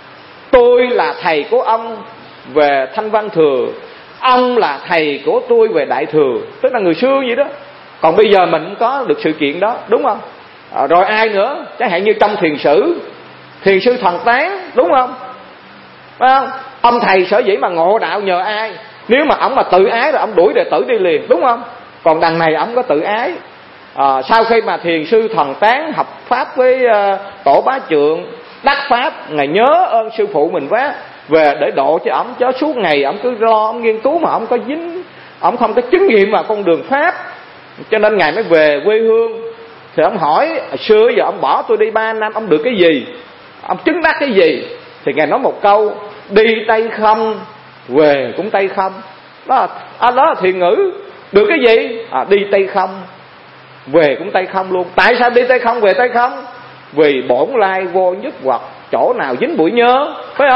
tôi là thầy của ông về Thanh Văn Thừa, ông là thầy của tôi về Đại Thừa, tức là người xưa vậy đó. Còn bây giờ mình cũng có được sự kiện đó, đúng không? À, rồi ai nữa? Chẳng hạn như trong thiền sử, thiền sư Thần Tán, đúng không? Phải không? Ông thầy sở dĩ mà ngộ đạo nhờ ai? Nếu mà ông mà tự ái rồi ông đuổi đệ tử đi liền, đúng không? Còn đằng này ông có tự ái. À, sau khi mà thiền sư Thần Tán học pháp với uh, tổ Bá Trượng đắc pháp, ngài nhớ ơn sư phụ mình quá, về để độ cho ông, cho suốt ngày ông cứ lo ông nghiên cứu mà ông có dính, ông không có chứng nghiệm vào con đường pháp, cho nên ngài mới về quê hương. Thì ông hỏi xưa giờ ông bỏ tôi đi ba năm, ông được cái gì, ông chứng đắc cái gì? Thì ngài nói một câu: đi tay không, về cũng tay không. Đó là, à, đó là thiền ngữ. Được cái gì? À, đi tay không, về cũng tay không luôn. Tại sao đi tay không, về tay không? Vì bổn lai vô nhất hoặc, chỗ nào dính bụi nhơ, phải không?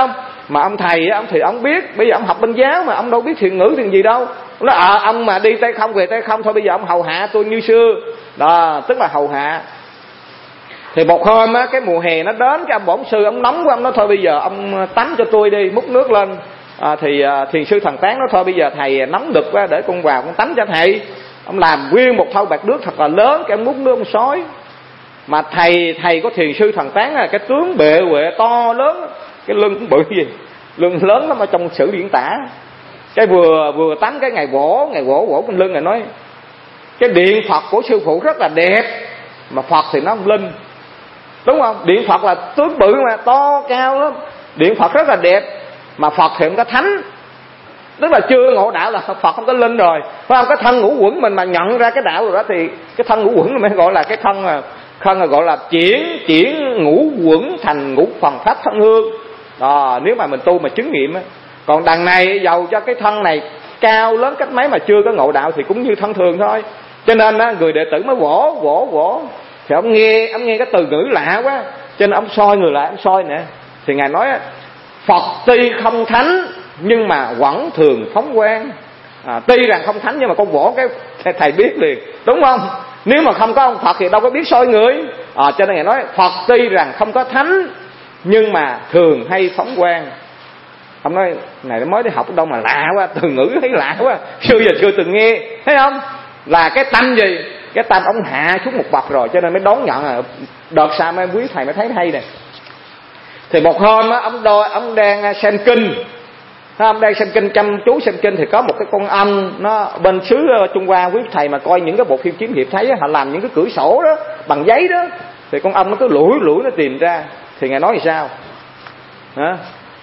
Mà ông thầy ông thì ông biết, bây giờ ông học bên giáo mà ông đâu biết thiền ngữ thiền gì đâu. Ông nói à, ông mà đi tay không về tay không thôi, bây giờ ông hầu hạ tôi như xưa đó, tức là hầu hạ. Thì một hôm á, cái mùa hè nó đến, cái ông bổn sư ông nóng quá, ông nói thôi bây giờ ông tắm cho tôi đi, múc nước lên. À, thì à, thiền sư Thần Tán nói thôi bây giờ thầy nóng đực quá, để con vào con tắm cho thầy. Ông làm nguyên một thau bạc nước thật là lớn, cái ông múc nước ông xối. Mà thầy thầy có thiền sư Thần Tán là cái tướng bệ huệ to lớn, cái lưng cũng bự gì, lưng lớn lắm ở trong sử điển tả. Cái vừa vừa tắm cái ngày vỗ ngày vỗ vỗ cái lưng này nói cái điện Phật của sư phụ rất là đẹp, mà Phật thì nó không linh, đúng không? Điện Phật là tướng bự mà to cao lắm, điện Phật rất là đẹp, mà Phật thì không có thánh, tức là chưa ngộ đạo là Phật không có linh rồi, phải không? Cái thân ngũ quẩn mình mà nhận ra cái đạo rồi đó thì cái thân ngũ quẩn mới gọi là cái thân mà thân là gọi là chuyển chuyển ngũ quẩn thành ngũ phần pháp thân hương đó, nếu mà mình tu mà chứng nghiệm á. Còn đằng này dầu cho cái thân này cao lớn cách mấy mà chưa có ngộ đạo thì cũng như thân thường thôi. Cho nên á, người đệ tử mới vỗ vỗ vỗ thì ông nghe ông nghe cái từ ngữ lạ quá, cho nên ông soi người lại, ông soi nè. Thì ngài nói Phật tuy không thánh nhưng mà vẫn thường phóng quang. À, tuy rằng không thánh nhưng mà con vỗ cái thầy biết liền, đúng không? Nếu mà không có ông Phật thì đâu có biết soi người. À, cho nên ngài nói Phật tuy rằng không có thánh nhưng mà thường hay phóng quang. Ông nói này nó mới đi học đâu mà lạ quá, từ ngữ thấy lạ quá, xưa giờ chưa từng nghe, thấy không? Là cái tâm gì? Cái tâm ông hạ xuống một bậc rồi, cho nên mới đón nhận. À, đợt sau mấy quý thầy mới thấy hay nè. Thì một hôm á, ông đôi ông đang xem kinh, ông đang xem kinh, chăm chú xem kinh, thì có một cái con ong nó bên xứ Trung Hoa, quý thầy mà coi những cái bộ phim kiếm hiệp thấy họ làm những cái cửa sổ đó bằng giấy đó, thì con ong nó cứ lủi lủi nó tìm ra. Thì ngài nói thì sao? Hả?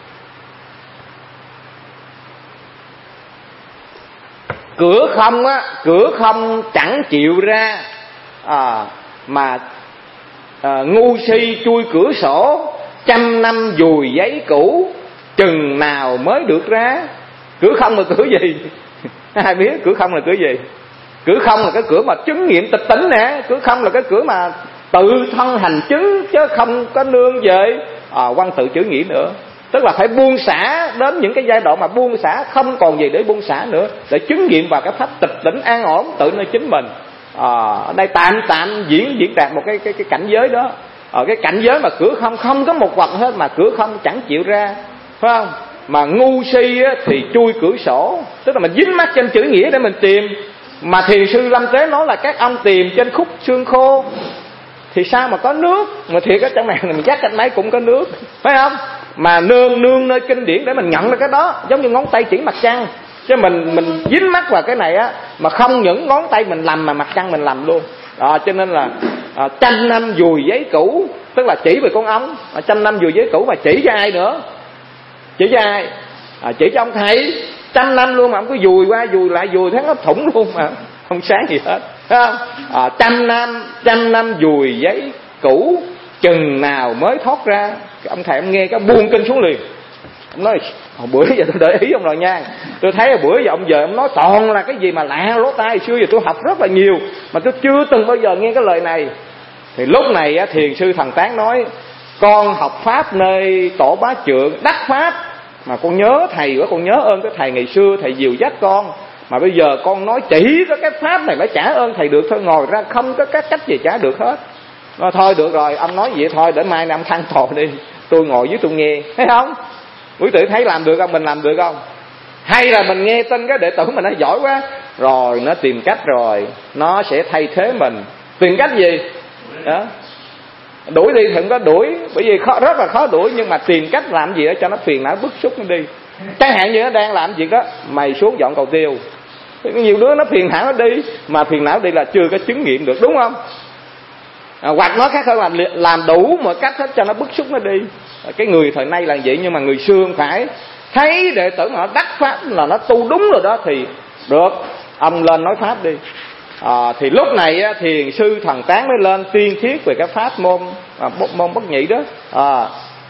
Cửa không á, cửa không chẳng chịu ra, à, mà à, ngu si chui cửa sổ, trăm năm dùi giấy cũ, chừng nào mới được ra. Cửa không là cửa gì? Ai biết cửa không là cửa gì? Cửa không là cái cửa mà chứng nghiệm tịch tỉnh nè. Cửa không là cái cửa mà tự thân hành chứng, chứ không có nương về à, văn tự chữ nghĩa nữa. Tức là phải buông xả đến những cái giai đoạn mà buông xả, không còn gì để buông xả nữa, để chứng nghiệm vào cái pháp tịch tỉnh an ổn tự nơi chính mình. À, ở đây tạm tạm diễn diễn đạt một cái cái cái cảnh giới đó. Ở cái cảnh giới mà cửa không không có một vật hết, mà cửa không chẳng chịu ra, phải không? Mà ngu si á, thì chui cửa sổ, tức là mình dính mắt trên chữ nghĩa để mình tìm. Mà thiền sư Lâm Tế nói là các ông tìm trên khúc xương khô thì sao mà có nước? Mà thiệt ở trong này mình chắc cách mấy cũng có nước, phải không? Mà nương nương nơi kinh điển để mình nhận ra cái đó, giống như ngón tay chỉ mặt trăng. Chứ mình mình dính mắt vào cái này á, mà không những ngón tay mình làm mà mặt trăng mình làm luôn. Đó, cho nên là à, trăm năm dùi giấy cũ, tức là chỉ về con ống. À, trăm năm dùi giấy cũ mà chỉ cho ai nữa? Chỉ cho ai? À, chỉ cho ông thầy. Trăm năm luôn mà ông cứ dùi qua dùi lại, dùi thấy nó thủng luôn mà không sáng gì hết, thấy không? À, trăm năm trăm năm dùi giấy cũ, chừng nào mới thoát ra. Ông thầy ông nghe cái buông kinh xuống liền. Ông nói hồi bữa giờ tôi để ý ông rồi nha, tôi thấy hồi bữa giờ ông giờ ông nói toàn là cái gì mà lạ lỗ tai. Xưa giờ tôi học rất là nhiều mà tôi chưa từng bao giờ nghe cái lời này. Thì lúc này á, thiền sư Thần Tán nói con học pháp nơi tổ bá trượng đắc pháp, mà con nhớ thầy quá, con nhớ ơn cái thầy ngày xưa thầy dìu dắt con, mà bây giờ con nói chỉ có cái pháp này mới trả ơn thầy được thôi, ngồi ra không có cái cách gì trả được hết. Nói thôi được rồi, ông nói vậy thôi, để mai năm thăng thọ đi, tôi ngồi dưới tôi nghe, thấy không? Quý tử thấy làm được không? Mình làm được không? Hay là mình nghe tin cái đệ tử mình nó giỏi quá rồi, nó tìm cách rồi nó sẽ thay thế mình. Tìm cách gì? Đó. Đuổi đi thì không có đuổi, bởi vì khó, rất là khó đuổi, nhưng mà tìm cách làm gì đó cho nó phiền não bức xúc nó đi. Chẳng hạn như nó đang làm việc đó, mày xuống dọn cầu tiêu. Nhiều đứa nó phiền não nó đi, mà phiền não đi là chưa có chứng nghiệm được, đúng không? À, hoặc nói khác hơn là làm đủ mọi cách hết cho nó bức xúc nó đi. Cái người thời nay là vậy, nhưng mà người xưa không phải. Thấy đệ tử mà nó đắc pháp là nó tu đúng rồi đó thì được, ông lên nói pháp đi. À, thì lúc này á, thiền sư Thần Tán mới lên tuyên thuyết về cái pháp môn à, môn bất nhị đó. À,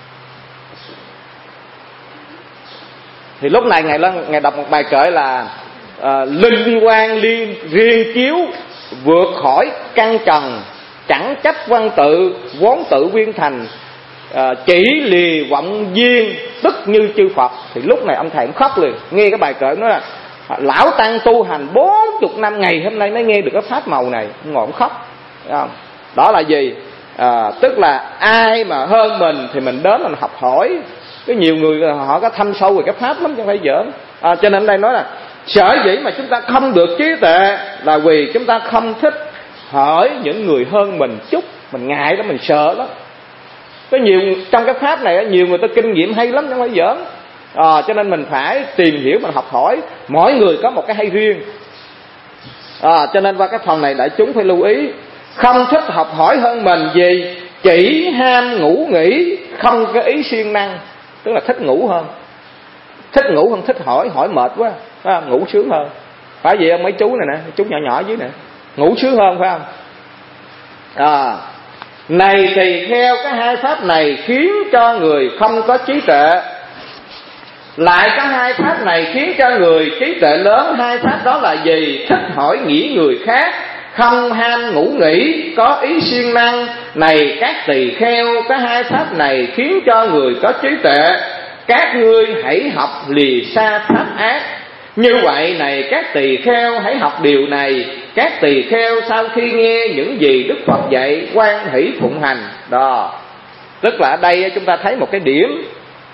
thì lúc này ngài lên ngài đọc một bài kệ là à, linh quang liên riêng chiếu vượt khỏi căn trần, chẳng chấp văn tự vốn tự viên thành, à, chỉ lìa vọng duyên tức như chư Phật, thì lúc này ông thầy cũng khóc liền. Nghe cái bài kệ nói là lão tăng tu hành bốn chục năm, ngày hôm nay mới nghe được cái pháp màu này, ngồi ông khóc. Không? Đó là gì? À, tức là ai mà hơn mình thì mình đến mình học hỏi. Có nhiều người họ có thâm sâu về cái pháp lắm, chứ không phải giỡn. À, cho nên đây nói là sở dĩ mà chúng ta không được trí tuệ là vì chúng ta không thích hỏi những người hơn mình chút. Mình ngại đó, mình sợ lắm. Có nhiều trong cái pháp này nhiều người ta kinh nghiệm hay lắm, chứ không phải giỡn. À, cho nên mình phải tìm hiểu, mình học hỏi. Mỗi người có một cái hay riêng. À, cho nên qua cái phần này đại chúng phải lưu ý. Không thích học hỏi hơn mình gì? Chỉ ham ngủ nghỉ, không cái ý siêng năng. Tức là thích ngủ hơn. Thích ngủ hơn thích hỏi, hỏi mệt quá, phải không? Ngủ sướng hơn. Phải vậy không mấy chú này nè, chú nhỏ nhỏ dưới nè, ngủ sướng hơn phải không? À, này tỳ kheo, cái hai pháp này khiến cho người không có trí tuệ. Lại có hai pháp này khiến cho người trí tuệ lớn. Hai pháp đó là gì? Thích hỏi nghĩ người khác, không ham ngủ nghỉ, có ý siêng năng. Này các tỳ kheo, cái hai pháp này khiến cho người có trí tuệ. Các ngươi hãy học lìa xa pháp ác. Như vậy này các tỳ kheo hãy học điều này. Các tỳ kheo sau khi nghe những gì Đức Phật dạy, hoan hỷ phụng hành. Đó, tức là ở đây chúng ta thấy một cái điểm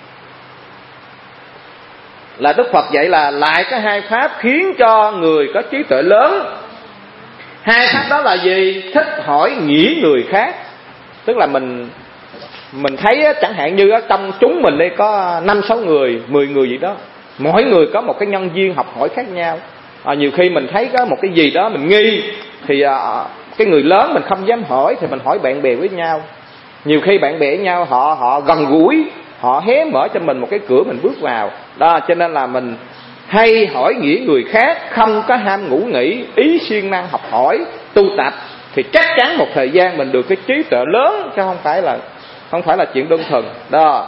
là Đức Phật dạy là lại có hai pháp khiến cho người có trí tuệ lớn. Hai pháp đó là gì? Thích hỏi nghĩ người khác. Tức là mình Mình thấy chẳng hạn như trong chúng mình đây có năm sáu người, mười người gì đó, mỗi người có một cái nhân duyên học hỏi khác nhau. À, nhiều khi mình thấy có một cái gì đó mình nghi, thì à, cái người lớn mình không dám hỏi, thì mình hỏi bạn bè với nhau. Nhiều khi bạn bè với nhau họ họ gần gũi, họ hé mở cho mình một cái cửa mình bước vào. Đó, cho nên là mình hay hỏi nghĩ người khác, không có ham ngủ nghỉ, ý siêng năng học hỏi tu tập, thì chắc chắn một thời gian mình được cái trí tuệ lớn, chứ không phải là không phải là chuyện đơn thuần. Đó.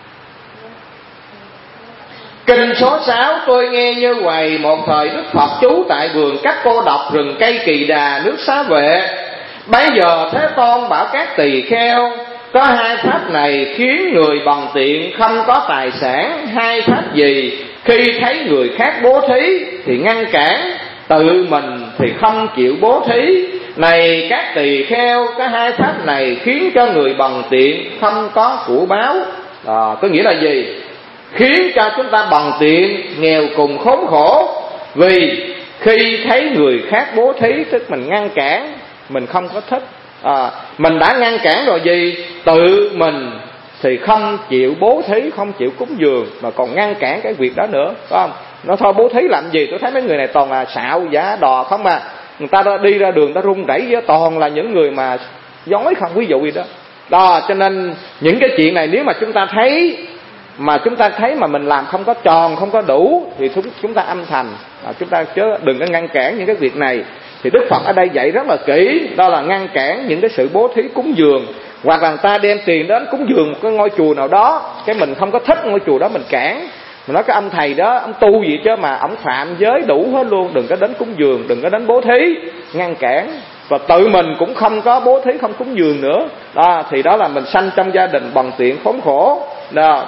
Kinh số sáu, tôi nghe như vậy, một thời Đức Phật trú tại vườn các cô độc, rừng cây Kỳ Đà, nước Xá Vệ. Bấy giờ Thế Tôn bảo các tỳ kheo, có hai pháp này khiến người bần tiện, không có tài sản. Hai pháp gì? Khi thấy người khác bố thí thì ngăn cản, tự mình thì không chịu bố thí. Này các tỳ kheo, cái hai pháp này khiến cho người bần tiện, không có của báo. À, có nghĩa là gì? Khiến cho chúng ta bần tiện, nghèo cùng khốn khổ. Vì khi thấy người khác bố thí, tức mình ngăn cản, mình không có thích. À, mình đã ngăn cản rồi gì? Tự mình thì không chịu bố thí, không chịu cúng dường, mà còn ngăn cản cái việc đó nữa, phải không? Nó thôi bố thí làm gì? Tôi thấy mấy người này toàn là xạo giả đò không mà. Người ta đi ra đường ta run rẩy với toàn là những người mà dối không, ví dụ gì đó. Đó, cho nên những cái chuyện này nếu mà chúng ta thấy mà chúng ta thấy mà mình làm không có tròn, không có đủ, thì chúng ta âm thầm, à, chúng ta chứ đừng có ngăn cản những cái việc này. Thì Đức Phật ở đây dạy rất là kỹ, đó là ngăn cản những cái sự bố thí cúng dường. Hoặc là người ta đem tiền đến cúng dường một cái ngôi chùa nào đó, cái mình không có thích ngôi chùa đó, mình cản. Mình nói cái ông thầy đó, ông tu gì chứ mà ông phạm giới đủ hết luôn, đừng có đến cúng dường, đừng có đến bố thí, ngăn cản. Và tự mình cũng không có bố thí, không cúng dường nữa. Đó, thì đó là mình sanh trong gia đình bần tiện khốn khổ. Đó.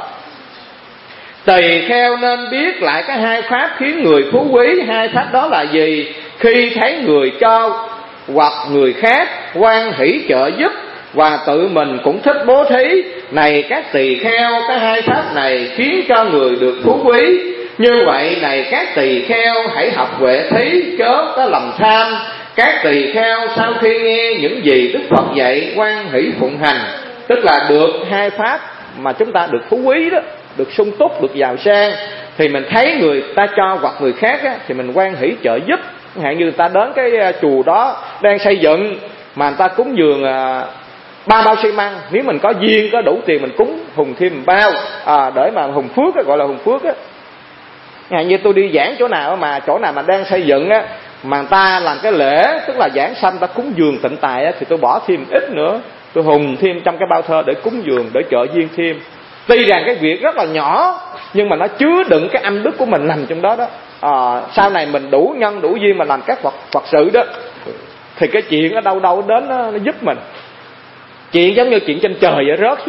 Tỳ kheo nên biết lại cái hai pháp khiến người phú quý. Hai pháp đó là gì? Khi thấy người cho hoặc người khác, hoan hỷ trợ giúp, và tự mình cũng thích bố thí. Này các tỳ kheo, cái hai pháp này khiến cho người được phú quý. Như vậy này các tỳ kheo, hãy học huệ thí, chớ có lòng tham. Các tỳ kheo sau khi nghe những gì Đức Phật dạy, hoan hỷ phụng hành. Tức là được hai pháp mà chúng ta được phú quý đó, được sung túc, được giàu sang, thì mình thấy người ta cho hoặc người khác á, thì mình hoan hỷ trợ giúp. Chẳng hạn như người ta đến cái chùa đó đang xây dựng mà người ta cúng dường à, ba bao xi măng, nếu mình có duyên có đủ tiền mình cúng hùng thêm một bao, à, để mà hùng phước á, gọi là hùng phước á. Chẳng như tôi đi giảng chỗ nào mà chỗ nào mà đang xây dựng á, mà người ta làm cái lễ, tức là giảng sanh ta cúng dường tịnh tài á, thì tôi bỏ thêm ít nữa, tôi hùng thêm trong cái bao thơ để cúng dường, để trợ duyên thêm. Tuy rằng cái việc rất là nhỏ, nhưng mà nó chứa đựng cái âm đức của mình nằm trong đó đó. À, sau này mình đủ nhân đủ duyên mà làm các Phật, Phật sự đó, thì cái chuyện ở đâu đâu đến nó, nó giúp mình. Chuyện giống như chuyện trên trời vậy rớt xuống,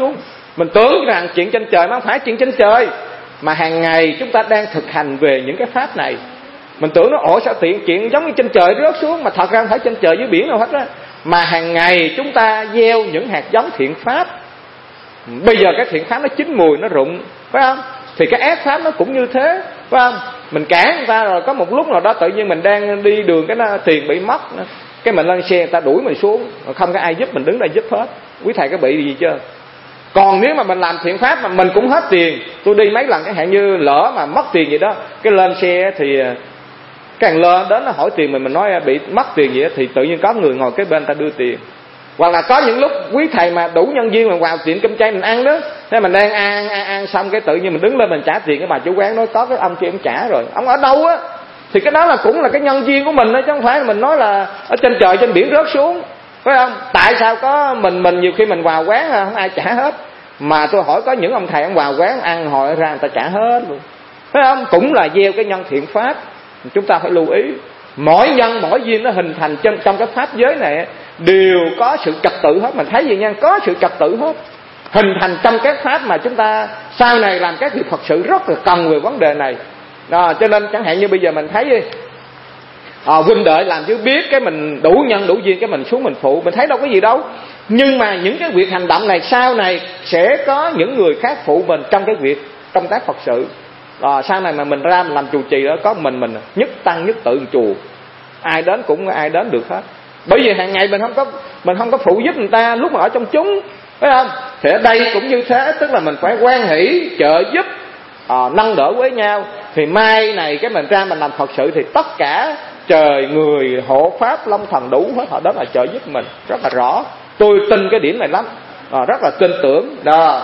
Mình tưởng rằng chuyện trên trời mà không phải chuyện trên trời, mà hàng ngày chúng ta đang thực hành về những cái pháp này. Mình tưởng nó ủa sao tiện chuyện giống như trên trời rớt xuống, mà thật ra không phải trên trời dưới biển đâu hết á. Mà hàng ngày chúng ta gieo những hạt giống thiện pháp. Bây giờ cái thiện pháp nó chín mùi, nó rụng, phải không? Thì cái ác pháp nó cũng như thế, phải không? Mình cản người ta rồi có một lúc nào đó tự nhiên mình đang đi đường, cái nó, tiền bị mất, cái mình lên xe người ta đuổi mình xuống, không có ai giúp, mình đứng đây giúp hết. Quý thầy có bị gì chưa? Còn nếu mà mình làm thiện pháp mà mình cũng hết tiền, tôi đi mấy lần cái hạn như lỡ mà mất tiền gì đó, cái lên xe thì càng lên đến nó hỏi tiền mình, mình nói bị mất tiền gì đó, thì tự nhiên có người ngồi kế bên ta đưa tiền. Hoặc là có những lúc quý thầy mà đủ nhân viên mà vào tiệm cơm chay mình ăn đó, thế mình đang ăn ăn ăn xong cái tự nhiên mình đứng lên mình trả tiền, cái bà chủ quán nói có cái ông kia ông trả rồi, ông ở đâu á? Thì cái đó là cũng là cái nhân viên của mình đó, chứ không phải mình nói là ở trên trời trên biển rớt xuống, phải không? Tại sao có mình mình nhiều khi mình vào quán không ai trả hết, mà tôi hỏi có những ông thầy ông vào quán ăn hồi ra người ta trả hết luôn, phải không? Cũng là gieo cái nhân thiện pháp. Chúng ta phải lưu ý, mỗi nhân mỗi duyên nó hình thành trong, trong cái pháp giới này đều có sự trật tự hết. Mình thấy gì nha, có sự trật tự hết, hình thành trong các pháp mà chúng ta sau này làm các việc Phật sự rất là cần về vấn đề này. Đó, cho nên chẳng hạn như bây giờ mình thấy đi, à, huynh đệ làm chứ biết, cái mình đủ nhân đủ duyên cái mình xuống mình phụ, mình thấy đâu có gì đâu. Nhưng mà những cái việc hành động này sau này sẽ có những người khác phụ mình trong cái việc công tác Phật sự. À, sau này mà mình ra mình làm trụ trì đó, có mình mình nhất tăng nhất tự chùa, ai đến cũng ai đến được hết. Bởi vì hàng ngày mình không có mình không có phụ giúp người ta lúc mà ở trong chúng, phải không? Thì ở đây cũng như thế, tức là mình phải hoan hỷ trợ giúp, à, nâng đỡ với nhau. Thì mai này cái mình ra mình làm Phật sự thì tất cả trời người hộ pháp long thần đủ hết, họ đó là trợ giúp mình rất là rõ. Tôi tin cái điểm này lắm, à, rất là tin tưởng đó.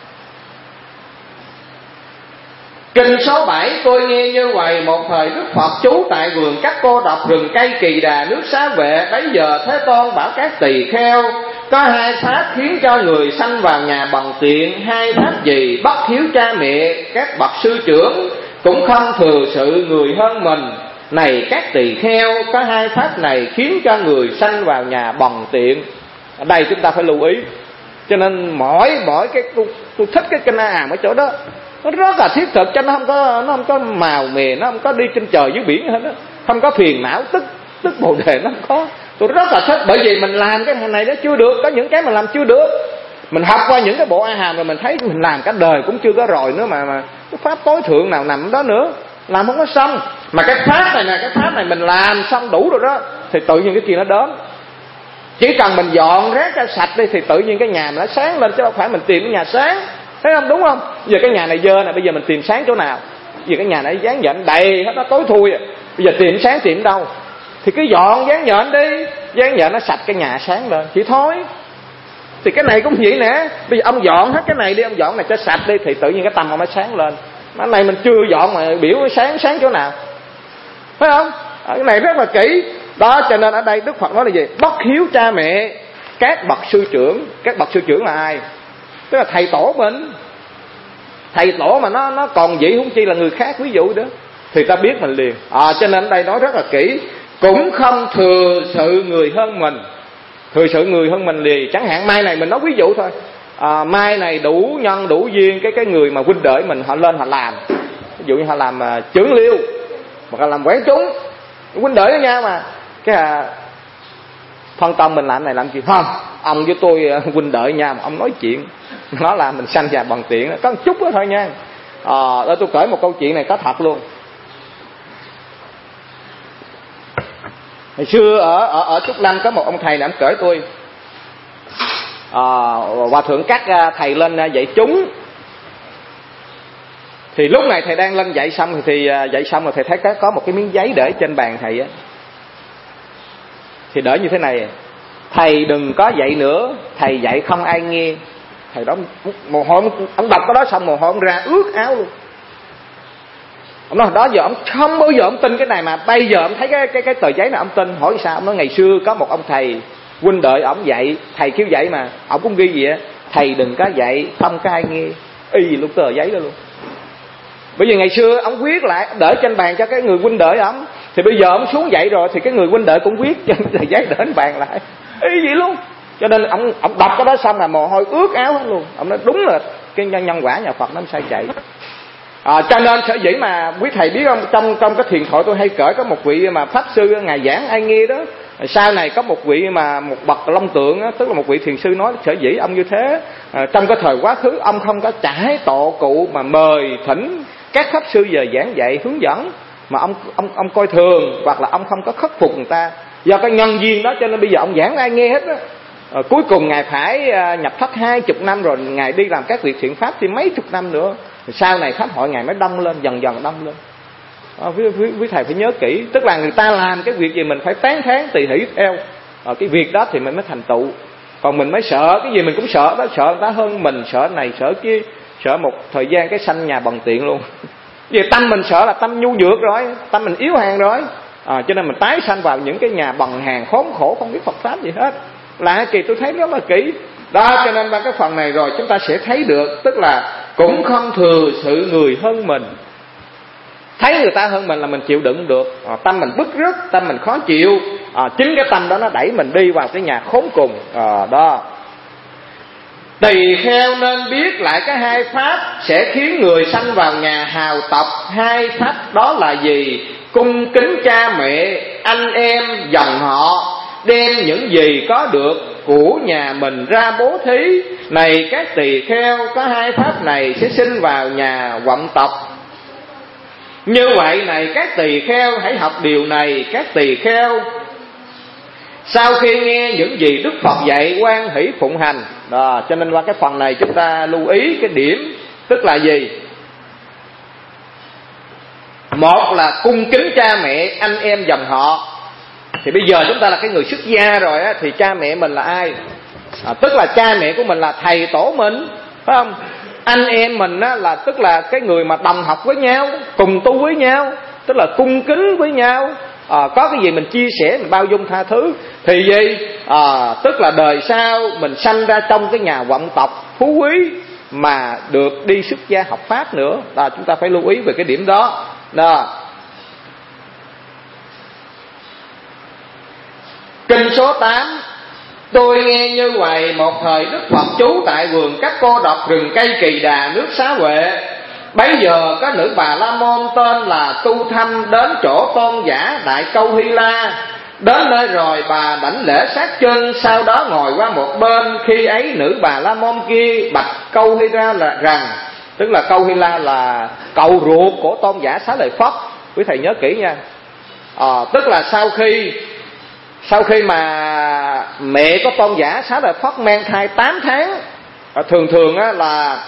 Kinh số bảy, tôi nghe như vậy, một thời Đức Phật trú tại vườn các cô độc rừng cây Kỳ Đà nước Xá Vệ. Bấy giờ Thế Tôn bảo các tỳ kheo, có hai pháp khiến cho người sanh vào nhà bằng tiện. Hai pháp gì? Bất hiếu cha mẹ, các bậc sư trưởng cũng không thừa sự người hơn mình. Này các tỳ kheo, có hai pháp này khiến cho người sanh vào nhà bằng tiện. Ở đây chúng ta phải lưu ý. Cho nên mỗi mỗi cái tôi, tôi thích cái kinh A Hàm ở chỗ đó, nó rất là thiết thực, cho nó không có nó không có màu mè, nó không có đi trên trời dưới biển hết đó, không có phiền não tức tức bồ đề, nó không có. Tôi rất là thích, bởi vì mình làm cái này đó chưa được, có những cái mình làm chưa được. Mình học qua những cái bộ A Hàm rồi mình thấy mình làm cả đời cũng chưa có rồi nữa, mà mà cái pháp tối thượng nào nằm đó nữa, làm không có xong. Mà cái pháp này nè, cái pháp này mình làm xong đủ rồi đó, thì tự nhiên cái kia nó đến. Chỉ cần mình dọn rác ra sạch đi thì tự nhiên cái nhà mình nó sáng lên, chứ không phải mình tìm cái nhà sáng, thấy không? Đúng không? Giờ cái nhà này dơ này, bây giờ mình tìm sáng chỗ nào? Giờ cái nhà này dán nhện đầy hết, nó tối thui à. Bây giờ tìm sáng tìm đâu? Thì cứ dọn dán nhện đi, dán nhện nó sạch cái nhà sáng lên chỉ thôi. Thì cái này cũng vậy nè, bây giờ ông dọn hết cái này đi, ông dọn này cho sạch đi, thì tự nhiên cái tâm ông nó sáng lên. Mà cái này mình chưa dọn mà biểu sáng sáng chỗ nào, phải không? Cái này rất là kỹ đó. Cho nên ở đây Đức Phật nói là gì? Bất hiếu cha mẹ, các bậc sư trưởng. Các bậc sư trưởng là ai? Tức là thầy tổ mình. Thầy tổ mà nó nó còn vậy huống chi là người khác, ví dụ đó, thì ta biết mình liền. À, cho nên ở đây nói rất là kỹ, cũng không thừa sự người hơn mình. Thừa sự người hơn mình thì chẳng hạn mai này mình nói ví dụ thôi, à, mai này đủ nhân đủ duyên, cái cái người mà huynh đệ mình họ lên họ làm, ví dụ như họ làm uh, trưởng liêu hoặc là làm quán chúng, huynh đệ đó nha, mà cái à, phân công mình làm này làm gì không, ông với tôi uh, huynh đệ nha, mà ông nói chuyện nó là mình sanh ra bằng tiện, có một chút đó thôi nha. À, để tôi kể một câu chuyện này có thật luôn. Hồi xưa ở ở ở Trúc Lâm có một ông thầy này, ông kể tôi, à, hòa thượng các thầy lên dạy chúng. Thì lúc này thầy đang lên dạy xong thì, thì dạy xong rồi thầy thấy có, có một cái miếng giấy để trên bàn thầy á. Thì đỡ như thế này: thầy đừng có dạy nữa, thầy dạy không ai nghe. Thầy đó mồ hôi, ông đọc cái đó xong mồ hôi ông ra ướt áo luôn. Ông nói đó giờ ông không bao giờ ông tin cái này, mà bây giờ ông thấy cái cái cái tờ giấy này ông tin. Hỏi sao? Ông nói ngày xưa có một ông thầy huynh đệ ông dạy, thầy kêu dạy mà ông cũng ghi gì á: thầy đừng có dạy không có ai nghe. Y gì lúc tờ giấy đó luôn. Bởi vì ngày xưa ông viết lại để trên bàn cho cái người huynh đệ ông, thì bây giờ ông xuống dạy rồi thì cái người huynh đệ cũng viết trên tờ giấy để trên bàn lại. Y vậy luôn. Cho nên ông ông đọc cái đó xong là mồ hôi ướt áo hết luôn. Ông nói đúng là cái nhân, nhân quả nhà Phật nó sai chạy. À, cho nên sở dĩ mà quý thầy biết không, trong trong cái thiền thoại tôi hay kể có một vị mà pháp sư ngài giảng ai nghe đó, sau này có một vị mà một bậc long tượng á, tức là một vị thiền sư nói sở dĩ ông như thế, à, trong cái thời quá khứ ông không có trải tổ cụ mà mời thỉnh các pháp sư về giảng dạy hướng dẫn, mà ông ông ông coi thường hoặc là ông không có khắc phục người ta, do cái nhân duyên đó cho nên bây giờ ông giảng ai nghe hết á. À, cuối cùng ngài phải à, nhập thất hai chục năm rồi ngài đi làm các việc thiện pháp thì mấy chục năm nữa, sau này pháp hội ngài mới đông lên, dần dần đông lên. À, quý, quý, quý thầy phải nhớ kỹ, tức là người ta làm cái việc gì mình phải tán thán tùy hỷ theo à, cái việc đó thì mình mới thành tựu. Còn mình mới sợ cái gì mình cũng sợ đó, sợ người ta hơn mình, sợ này sợ kia, sợ một thời gian cái sanh nhà bằng tiện luôn. Vì tâm mình sợ là tâm nhu nhược rồi, tâm mình yếu hèn rồi, à, cho nên mình tái sanh vào những cái nhà bằng hàng khốn khổ không biết Phật pháp gì hết. Lạ kỳ, tôi thấy rất là kỹ đó. Cho nên qua cái phần này rồi chúng ta sẽ thấy được, tức là cũng không thừa sự người hơn mình. Thấy người ta hơn mình là mình chịu đựng được, à, tâm mình bức rứt, tâm mình khó chịu, à, chính cái tâm đó nó đẩy mình đi vào cái nhà khốn cùng. À, đó. Tỳ kheo nên biết lại cái hai pháp sẽ khiến người sanh vào nhà hào tộc. Hai pháp đó là gì? Cung kính cha mẹ, anh em, dòng họ, đem những gì có được của nhà mình ra bố thí. Này các tỳ kheo, có hai pháp này sẽ sinh vào nhà vọng tộc. Như vậy này các tỳ kheo, hãy học điều này các tỳ kheo. Sau khi nghe những gì Đức Phật dạy, hoan hỷ phụng hành. Đó, cho nên qua cái phần này chúng ta lưu ý cái điểm, tức là gì? Một là cung kính cha mẹ, anh em, dòng họ. Thì bây giờ chúng ta là cái người xuất gia rồi á, thì cha mẹ mình là ai? À, tức là cha mẹ của mình là thầy tổ mình, phải không? Anh em mình á, là tức là cái người mà đồng học với nhau, cùng tu với nhau, tức là cung kính với nhau. À, có cái gì mình chia sẻ, mình bao dung tha thứ. Thì gì? À, tức là đời sau mình sanh ra trong cái nhà vọng tộc phú quý mà được đi xuất gia học pháp nữa. Đó, chúng ta phải lưu ý về cái điểm đó. Đó. Kinh số tám. Tôi nghe như vậy, một thời Đức Phật trú tại vườn Các Cô Độc, rừng cây Kỳ Đà, nước Xá Huệ. Bấy giờ có nữ Bà La Môn tên là Tu Thâm đến chỗ tôn giả Đại Câu Hy La. Đến nơi rồi bà đảnh lễ sát chân, sau đó ngồi qua một bên. Khi ấy nữ Bà La Môn kia bạch Câu Hy La là rằng, tức là Câu Hy La là cậu ruột của tôn giả Xá Lợi Phất. Quý thầy nhớ kỹ nha. À, tức là sau khi Sau khi mà mẹ có tôn giả Xá Lợi Phất mang thai tám tháng, à, thường thường á, là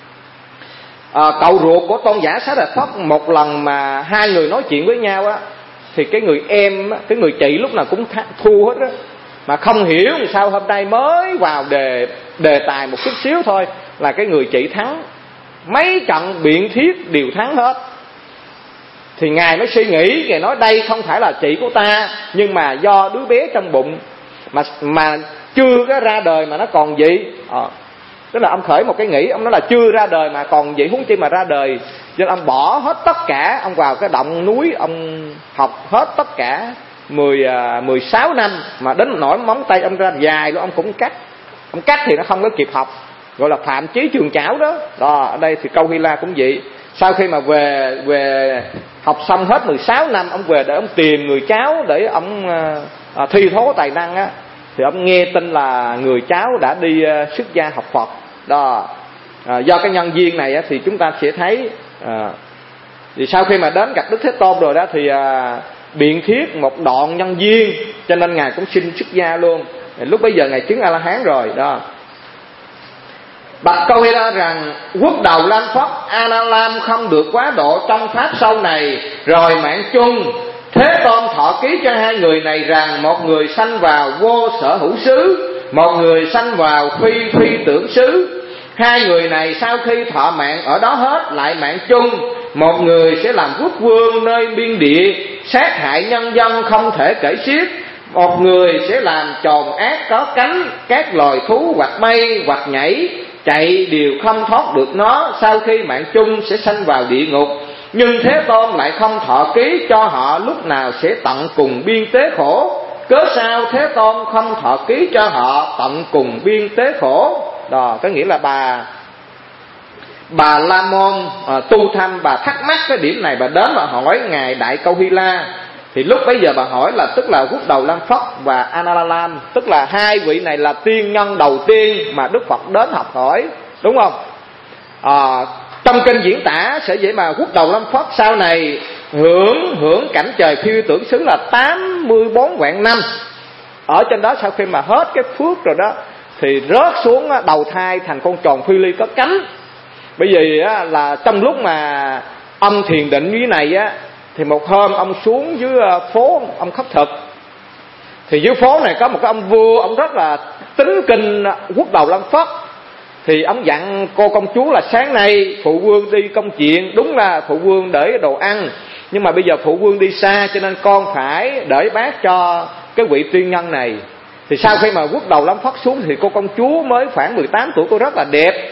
à, cậu ruột của tôn giả Xá Lợi Phất một lần mà hai người nói chuyện với nhau á, thì cái người em, cái người chị lúc nào cũng thua hết á. Mà không hiểu làm sao hôm nay mới vào đề đề tài một chút xíu thôi là cái người chị thắng, mấy trận biện thiết đều thắng hết. Thì ngài mới suy nghĩ, ngài nói đây không phải là chị của ta, nhưng mà do đứa bé trong bụng mà mà chưa có ra đời mà nó còn vậy. À, tức là ông khởi một cái nghĩ, ông nói là chưa ra đời mà còn vậy, huống chi mà ra đời. Cho nên ông bỏ hết tất cả, ông vào cái động núi, ông học hết tất cả mười, mười sáu năm, mà đến nỗi móng tay ông ra dài luôn, ông cũng cắt. Ông cắt thì nó không có kịp học, gọi là phạm chí trường chảo đó. Đó, ở đây thì Câu Hy La cũng vậy. Sau khi mà về về học xong hết mười sáu năm, ông về để ông tìm người cháu để ông à, thi thố tài năng á, thì ông nghe tin là người cháu đã đi uh, xuất gia học Phật. Đó, à, do cái nhân duyên này á, thì chúng ta sẽ thấy à, thì sau khi mà đến gặp Đức Thế Tôn rồi đó thì à, biện thiết một đoạn nhân duyên, cho nên ngài cũng xin xuất gia luôn. Lúc bấy giờ ngài chứng A La Hán rồi đó. Bạch Câu Hy La rằng, quốc đầu Lam Phất A Na Lam không được quá độ trong pháp sau này. Rồi mạng chung Thế Tôn thọ ký cho hai người này rằng, một người sanh vào vô sở hữu xứ, một người sanh vào phi phi tưởng xứ. Hai người này sau khi thọ mạng ở đó hết, lại mạng chung, một người sẽ làm quốc vương nơi biên địa, sát hại nhân dân không thể kể xiết. Một người sẽ làm trồn ác có cánh, các loài thú hoặc bay hoặc nhảy chạy đều không thoát được nó. Sau khi mạng chung sẽ sanh vào địa ngục. Nhưng Thế Tôn lại không thọ ký cho họ lúc nào sẽ tận cùng biên tế khổ. cớ sao Thế Tôn không thọ ký cho họ tận cùng biên tế khổ. Đó, có nghĩa là bà Bà La Môn à, tu tham, bà thắc mắc cái điểm này, bà đến mà hỏi ngài Đại Câu Hy La. Thì lúc bấy giờ bà hỏi là tức là Quốc Đầu Lam Phất và Analam, tức là hai vị này là tiên nhân đầu tiên mà Đức Phật đến học hỏi, đúng không? À, trong kinh diễn tả sẽ vậy mà Quốc Đầu Lam Phất sau này hưởng hưởng cảnh trời phiêu tưởng xứ là tám mươi bốn vạn năm. Ở trên đó sau khi mà hết cái phước rồi đó thì rớt xuống đầu thai thành con tròn phi ly có cánh. Bởi vì á, là trong lúc mà ông thiền định dưới này á, thì một hôm ông xuống dưới phố ông khất thực. Thì dưới phố này có một cái ông vua, ông rất là tín kinh Quốc Đầu Lam Phất. Thì ông dặn cô công chúa là sáng nay phụ vương đi công chuyện, đúng là phụ vương để đồ ăn, nhưng mà bây giờ phụ vương đi xa cho nên con phải để bát cho cái vị tiên nhân này. Thì sau khi mà Quốc Đầu Lam Phất xuống thì cô công chúa mới khoảng mười tám tuổi, cô rất là đẹp.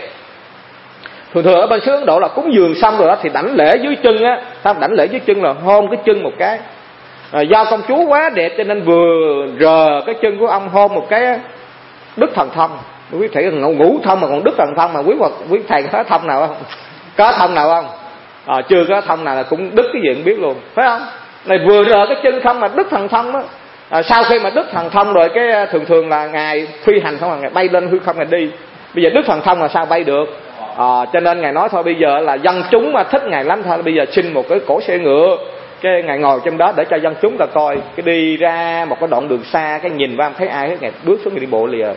Thường thường ở bên xứ Ấn Độ là cúng dường xong rồi đó thì đảnh lễ dưới chân á, sao đảnh lễ dưới chân là hôn cái chân một cái. À, do công chúa quá đẹp cho nên vừa rờ cái chân của ông hôn một cái đứt thần thông. Quý thầy ngủ thông mà còn đứt thần thông, mà quý Phật quý thầy có thông nào không? Có thông nào không? À, chưa có thông nào là cũng đứt cái gì cũng biết luôn, phải không? Này vừa rờ cái chân không mà đứt thần thông đó. À, sau khi mà đứt thần thông rồi cái thường thường là ngài phi hành không, là ngài bay lên hư không ngài đi. Bây giờ đứt thần thông là sao bay được? À, cho nên ngài nói thôi bây giờ là dân chúng mà thích ngài lắm, thôi bây giờ xin một cái cỗ xe ngựa, cái ngài ngồi trong đó để cho dân chúng ta coi. Cái đi ra một cái đoạn đường xa, cái nhìn vào thấy ai hết, ngài bước xuống ngài đi bộ lìa.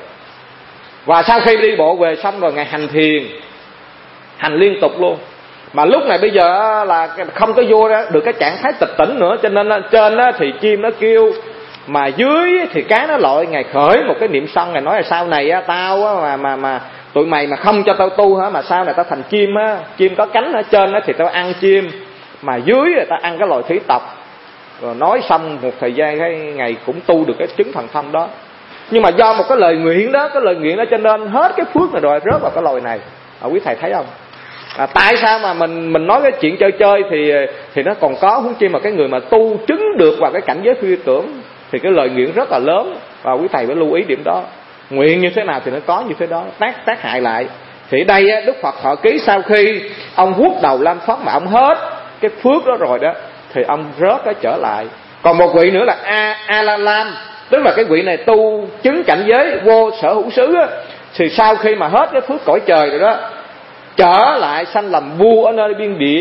Và sau khi đi bộ về xong rồi ngài hành thiền, hành liên tục luôn. Mà lúc này bây giờ là không có vô ra được cái trạng thái tịch tỉnh nữa, cho nên trên thì chim nó kêu, mà dưới thì cá nó lội. Ngài khởi một cái niệm sân, ngài nói là sau này tao mà mà mà tụi mày mà không cho tao tu hả, mà sau này tao thành chim á, chim có cánh ở trên á thì tao ăn chim, mà dưới là tao ăn cái loài thủy tộc. Rồi nói xong một thời gian cái ngày cũng tu được cái chứng thần thông đó. Nhưng mà do một cái lời nguyện đó, cái lời nguyện đó cho nên hết cái phước này rồi rớt vào cái loài này. À, quý thầy thấy không? À, tại sao mà mình mình nói cái chuyện chơi chơi thì thì nó còn có, huống chi mà cái người mà tu chứng được vào cái cảnh giới phi tưởng thì cái lời nguyện rất là lớn. Và quý thầy phải lưu ý điểm đó. Nguyện như thế nào thì nó có như thế đó, tác tác hại lại. Thì đây á, Đức Phật thọ ký sau khi ông Quốc Đầu Lam Phất mà ông hết cái phước đó rồi đó thì ông rớt nó trở lại. Còn một vị nữa là A Alalam, tức là cái vị này tu chứng cảnh giới vô sở hữu xứ á, thì sau khi mà hết cái phước cõi trời rồi đó, trở lại sanh làm vua ở nơi biên địa,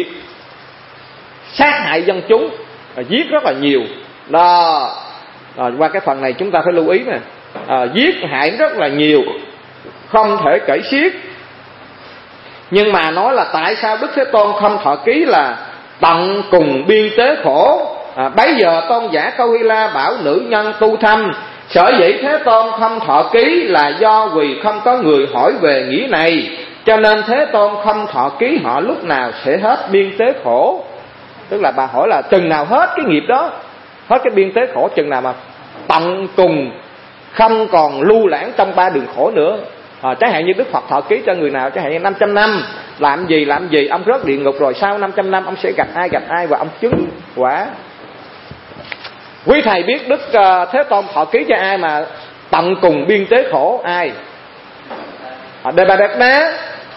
sát hại dân chúng, giết rất là nhiều đó. À, qua cái phần này chúng ta phải lưu ý nè, à, giết hại rất là nhiều, không thể kể xiết. Nhưng mà nói là tại sao Đức Thế Tôn không thọ ký là tận cùng biên tế khổ. À, bấy giờ Tôn giả Câu Hy La bảo nữ nhân tu thâm, sở dĩ Thế Tôn không thọ ký là do vì không có người hỏi về nghĩa này, cho nên Thế Tôn không thọ ký họ lúc nào sẽ hết biên tế khổ. Tức là bà hỏi là chừng nào hết cái nghiệp đó, hết cái biên tế khổ, chừng nào mà tận cùng không còn lưu lãng trong ba đường khổ nữa. À, chẳng hạn như Đức Phật thọ ký cho người nào, chẳng hạn như năm trăm năm làm gì làm gì, ông rớt địa ngục rồi sau năm trăm năm ông sẽ gặp ai gặp ai và ông chứng quả. Quý thầy biết Đức uh, Thế Tôn thọ ký cho ai mà tận cùng biên tế khổ? Ai? À, Đề Bà Đạt Đa.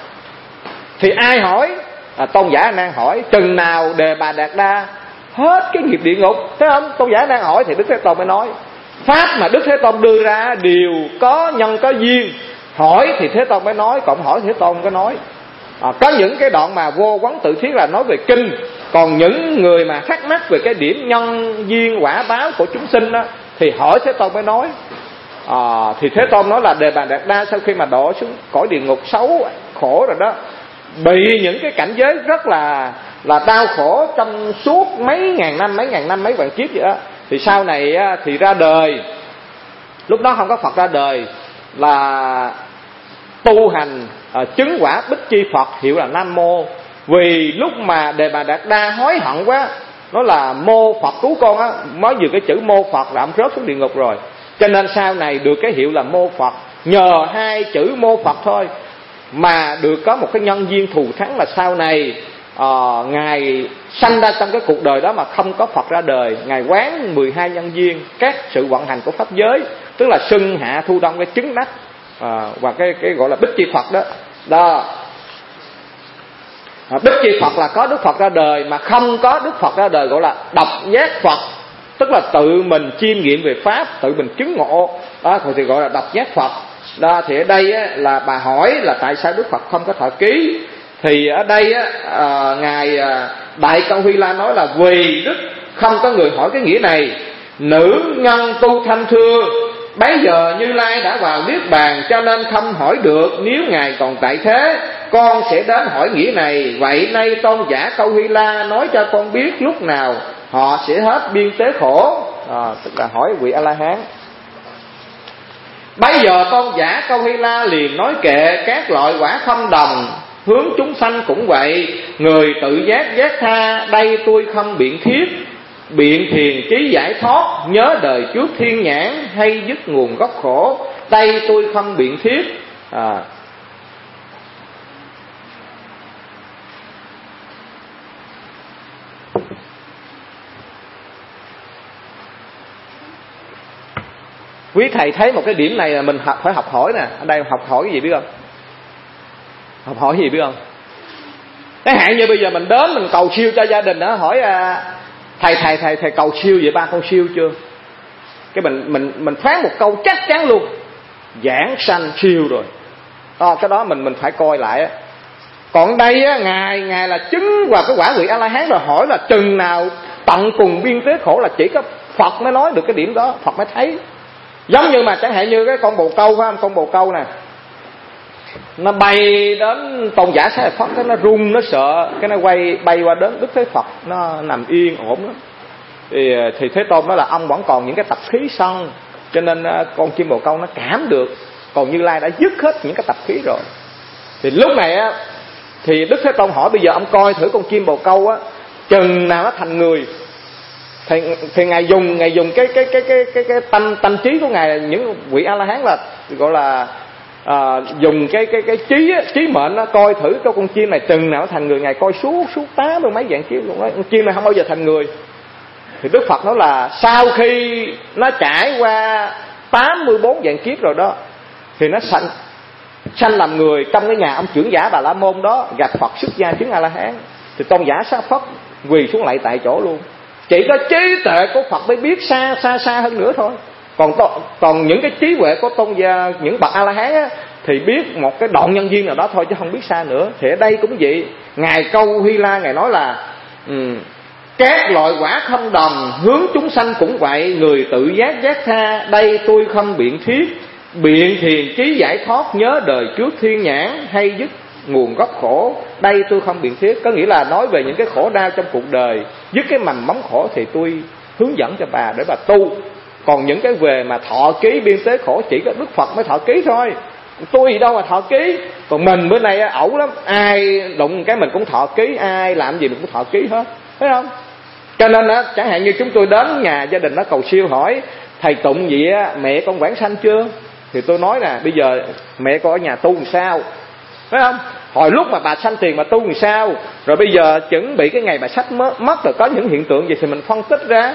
Thì ai hỏi? À, Tôn giả đang hỏi chừng nào Đề Bà Đạt Đa hết cái nghiệp địa ngục, thấy không? Tôn giả đang hỏi thì Đức Thế Tôn mới nói. Pháp mà Đức Thế Tôn đưa ra đều có nhân có duyên, hỏi thì Thế Tôn mới nói, còn hỏi Thế Tôn có nói. À, có những cái đoạn mà vô quán tự thiết là nói về kinh, còn những người mà thắc mắc về cái điểm nhân duyên quả báo của chúng sinh đó, thì hỏi Thế Tôn mới nói. À, thì Thế Tôn nói là Đề Bà Đạt Đa sau khi mà đổ xuống cõi địa ngục xấu khổ rồi đó, bị những cái cảnh giới rất là là đau khổ trong suốt mấy ngàn năm, mấy ngàn năm, mấy vạn kiếp vậy đó. Thì sau này thì ra đời, lúc đó không có Phật ra đời, là tu hành à, chứng quả Bích Chi Phật, hiệu là Nam Mô. Vì lúc mà Đề Bà Đạt Đa hối hận quá, nó là mô Phật cứu con á, mới vừa cái chữ mô Phật là ông rớt xuống địa ngục rồi, cho nên sau này được cái hiệu là mô Phật. Nhờ hai chữ mô Phật thôi mà được có một cái nhân duyên thù thắng, là sau này à, Ngài sanh ra trong cái cuộc đời đó mà không có Phật ra đời. Ngài quán mười hai nhân duyên, các sự vận hành của pháp giới, tức là xuân hạ thu đông, cái chứng đắc à, và cái cái gọi là Bích Chi Phật đó. Đó. À, Bích Chi Phật là có Đức Phật ra đời, mà không có Đức Phật ra đời gọi là độc giác Phật, tức là tự mình chiêm nghiệm về pháp, tự mình chứng ngộ đó, thì gọi là độc giác Phật. Đó, thì ở đây á, là bà hỏi là tại sao Đức Phật không có thọ ký. Thì ở đây á, à, ngài à, Đại Câu Huy La nói là vì Đức không có người hỏi cái nghĩa này. Nữ nhân tu thanh thưa, bấy giờ Như Lai đã vào niết bàn, cho nên không hỏi được. Nếu ngài còn tại thế, con sẽ đến hỏi nghĩa này. Vậy nay tôn giả Câu Huy La nói cho con biết lúc nào họ sẽ hết biên tế khổ. À, tức là hỏi vị A La Hán. Bấy giờ tôn giả Câu Huy La liền nói kệ các loại quả không đồng, hướng chúng sanh cũng vậy. Người tự giác giác tha, đây tôi không biện thiết. Biện thiền trí giải thoát, nhớ đời trước thiên nhãn, hay dứt nguồn gốc khổ, đây tôi không biện thiết. À, quý thầy thấy một cái điểm này là mình phải học hỏi nè. Ở đây học hỏi cái gì biết không? Học hỏi cái gì biết không? Cái hạn như bây giờ mình đến mình cầu siêu cho gia đình đó, hỏi à, thầy thầy thầy thầy cầu siêu vậy ba con siêu chưa? Cái mình mình mình phán một câu chắc chắn luôn, giảng sanh siêu rồi. Đó, cái đó mình mình phải coi lại á. Còn đây á, ngài ngài là chứng vào cái quả vị A La Hán rồi, hỏi là chừng nào tận cùng biên tế khổ là chỉ có Phật mới nói được cái điểm đó, Phật mới thấy. Giống như mà chẳng hạn như cái con bồ câu phải không? Con bồ câu nè, nó bay đến tôn giả Xá Lợi Phất, cái nó run nó sợ, cái nó quay bay qua đến Đức Thế Phật, nó nằm yên ổn lắm. Thì thì Thế Tôn nói là ông vẫn còn những cái tập khí sân, cho nên con chim bồ câu nó cảm được. Còn Như Lai đã dứt hết những cái tập khí rồi. Thì lúc này á, thì Đức Thế Tôn hỏi bây giờ ông coi thử con chim bồ câu á, chừng nào nó thành người. Thì, thì ngài dùng ngài dùng cái cái cái cái cái cái tâm tâm trí của ngài, những vị A La Hán là gọi là à, dùng cái cái cái trí trí mệnh nó coi thử cho con chim này chừng nào nó thành người. Ngài coi suốt suốt tám mươi mấy dạng kiếp luôn đó, con chim này không bao giờ thành người. Thì Đức Phật nói là sau khi nó trải qua tám mươi bốn dạng kiếp rồi đó, thì nó sanh sanh làm người trong cái nhà ông trưởng giả Bà La Môn đó, gặp Phật xuất gia chứng A La Hán. Thì tôn giả Xá Phất quỳ xuống lạy tại chỗ luôn. Chỉ có trí tuệ của Phật mới biết xa xa xa hơn nữa thôi. Còn còn những cái trí huệ của tôn gia, những bậc A La Hán á, thì biết một cái đoạn nhân duyên nào đó thôi chứ không biết xa nữa. Thì ở đây cũng vậy. Ngài Câu Huy La ngài nói là um, các loại quả không đồng, hướng chúng sanh cũng vậy. Người tự giác giác tha, đây tôi không biện thiết. Biện thiền trí giải thoát, nhớ đời trước thiên nhãn, hay dứt nguồn gốc khổ, đây tôi không biện thiết. Có nghĩa là nói về những cái khổ đau trong cuộc đời, dứt cái mầm móng khổ thì tôi hướng dẫn cho bà để bà tu. Còn những cái về mà thọ ký biên tế khổ chỉ có Đức Phật mới thọ ký thôi, tôi gì đâu mà thọ ký. Còn mình bữa nay ẩu lắm, ai đụng cái mình cũng thọ ký, ai làm gì mình cũng thọ ký hết, thấy không? Cho nên á, chẳng hạn như chúng tôi đến nhà gia đình nó cầu siêu hỏi thầy tụng gì á, mẹ con vãng sanh chưa? Thì tôi nói nè, bây giờ mẹ con ở nhà tu làm sao, phải không? Hồi lúc mà bà sanh tiền mà tu làm sao, rồi bây giờ chuẩn bị cái ngày bà sắp mất rồi có những hiện tượng gì thì mình phân tích ra.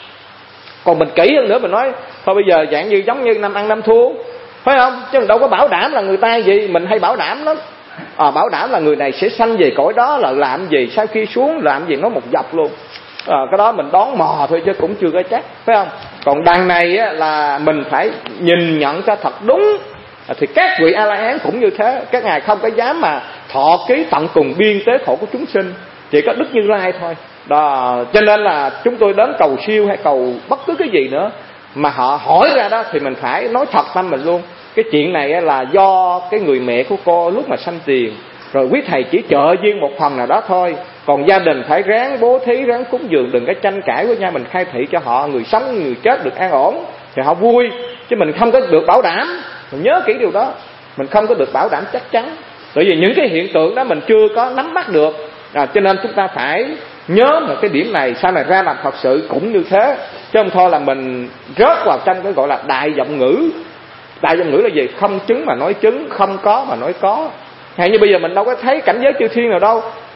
Còn mình kỹ hơn nữa mình nói thôi bây giờ dạng như giống như năm ăn năm thua, phải không? Chứ mình đâu có bảo đảm là người ta gì. Mình hay bảo đảm lắm, à, bảo đảm là người này sẽ sanh về cõi đó, là làm gì sau khi xuống làm gì nó một dọc luôn. À, cái đó mình đoán mò thôi chứ cũng chưa có chắc, phải không? Còn đằng này á, là mình phải nhìn nhận cho thật đúng. À, thì các vị A La Hán cũng như thế, các ngài không có dám mà thọ ký tận cùng biên tế khổ của chúng sinh, chỉ có Đức Như Lai thôi. Đó, cho nên là chúng tôi đến cầu siêu hay cầu bất cứ cái gì nữa mà họ hỏi ra đó thì mình phải nói thật tâm mình luôn. Cái chuyện này là do cái người mẹ của cô lúc mà sanh tiền, rồi quý thầy chỉ trợ duyên một phần nào đó thôi. Còn gia đình phải ráng bố thí, ráng cúng dường, đừng có tranh cãi với nhau. Mình khai thị cho họ, người sống người chết được an ổn thì họ vui. Chứ mình không có được bảo đảm, mình nhớ kỹ điều đó, mình không có được bảo đảm chắc chắn. Bởi vì những cái hiện tượng đó mình chưa có nắm bắt được, à, cho nên chúng ta phải nhớ một cái điểm này. Sau này ra làm Phật sự cũng như thế, chứ không thôi là mình rớt vào trong cái gọi là đại vọng ngữ. Đại vọng ngữ là gì? Không chứng mà nói chứng, không có mà nói có. Hay như bây giờ mình đâu có thấy cảnh giới chư thiên nào đâu,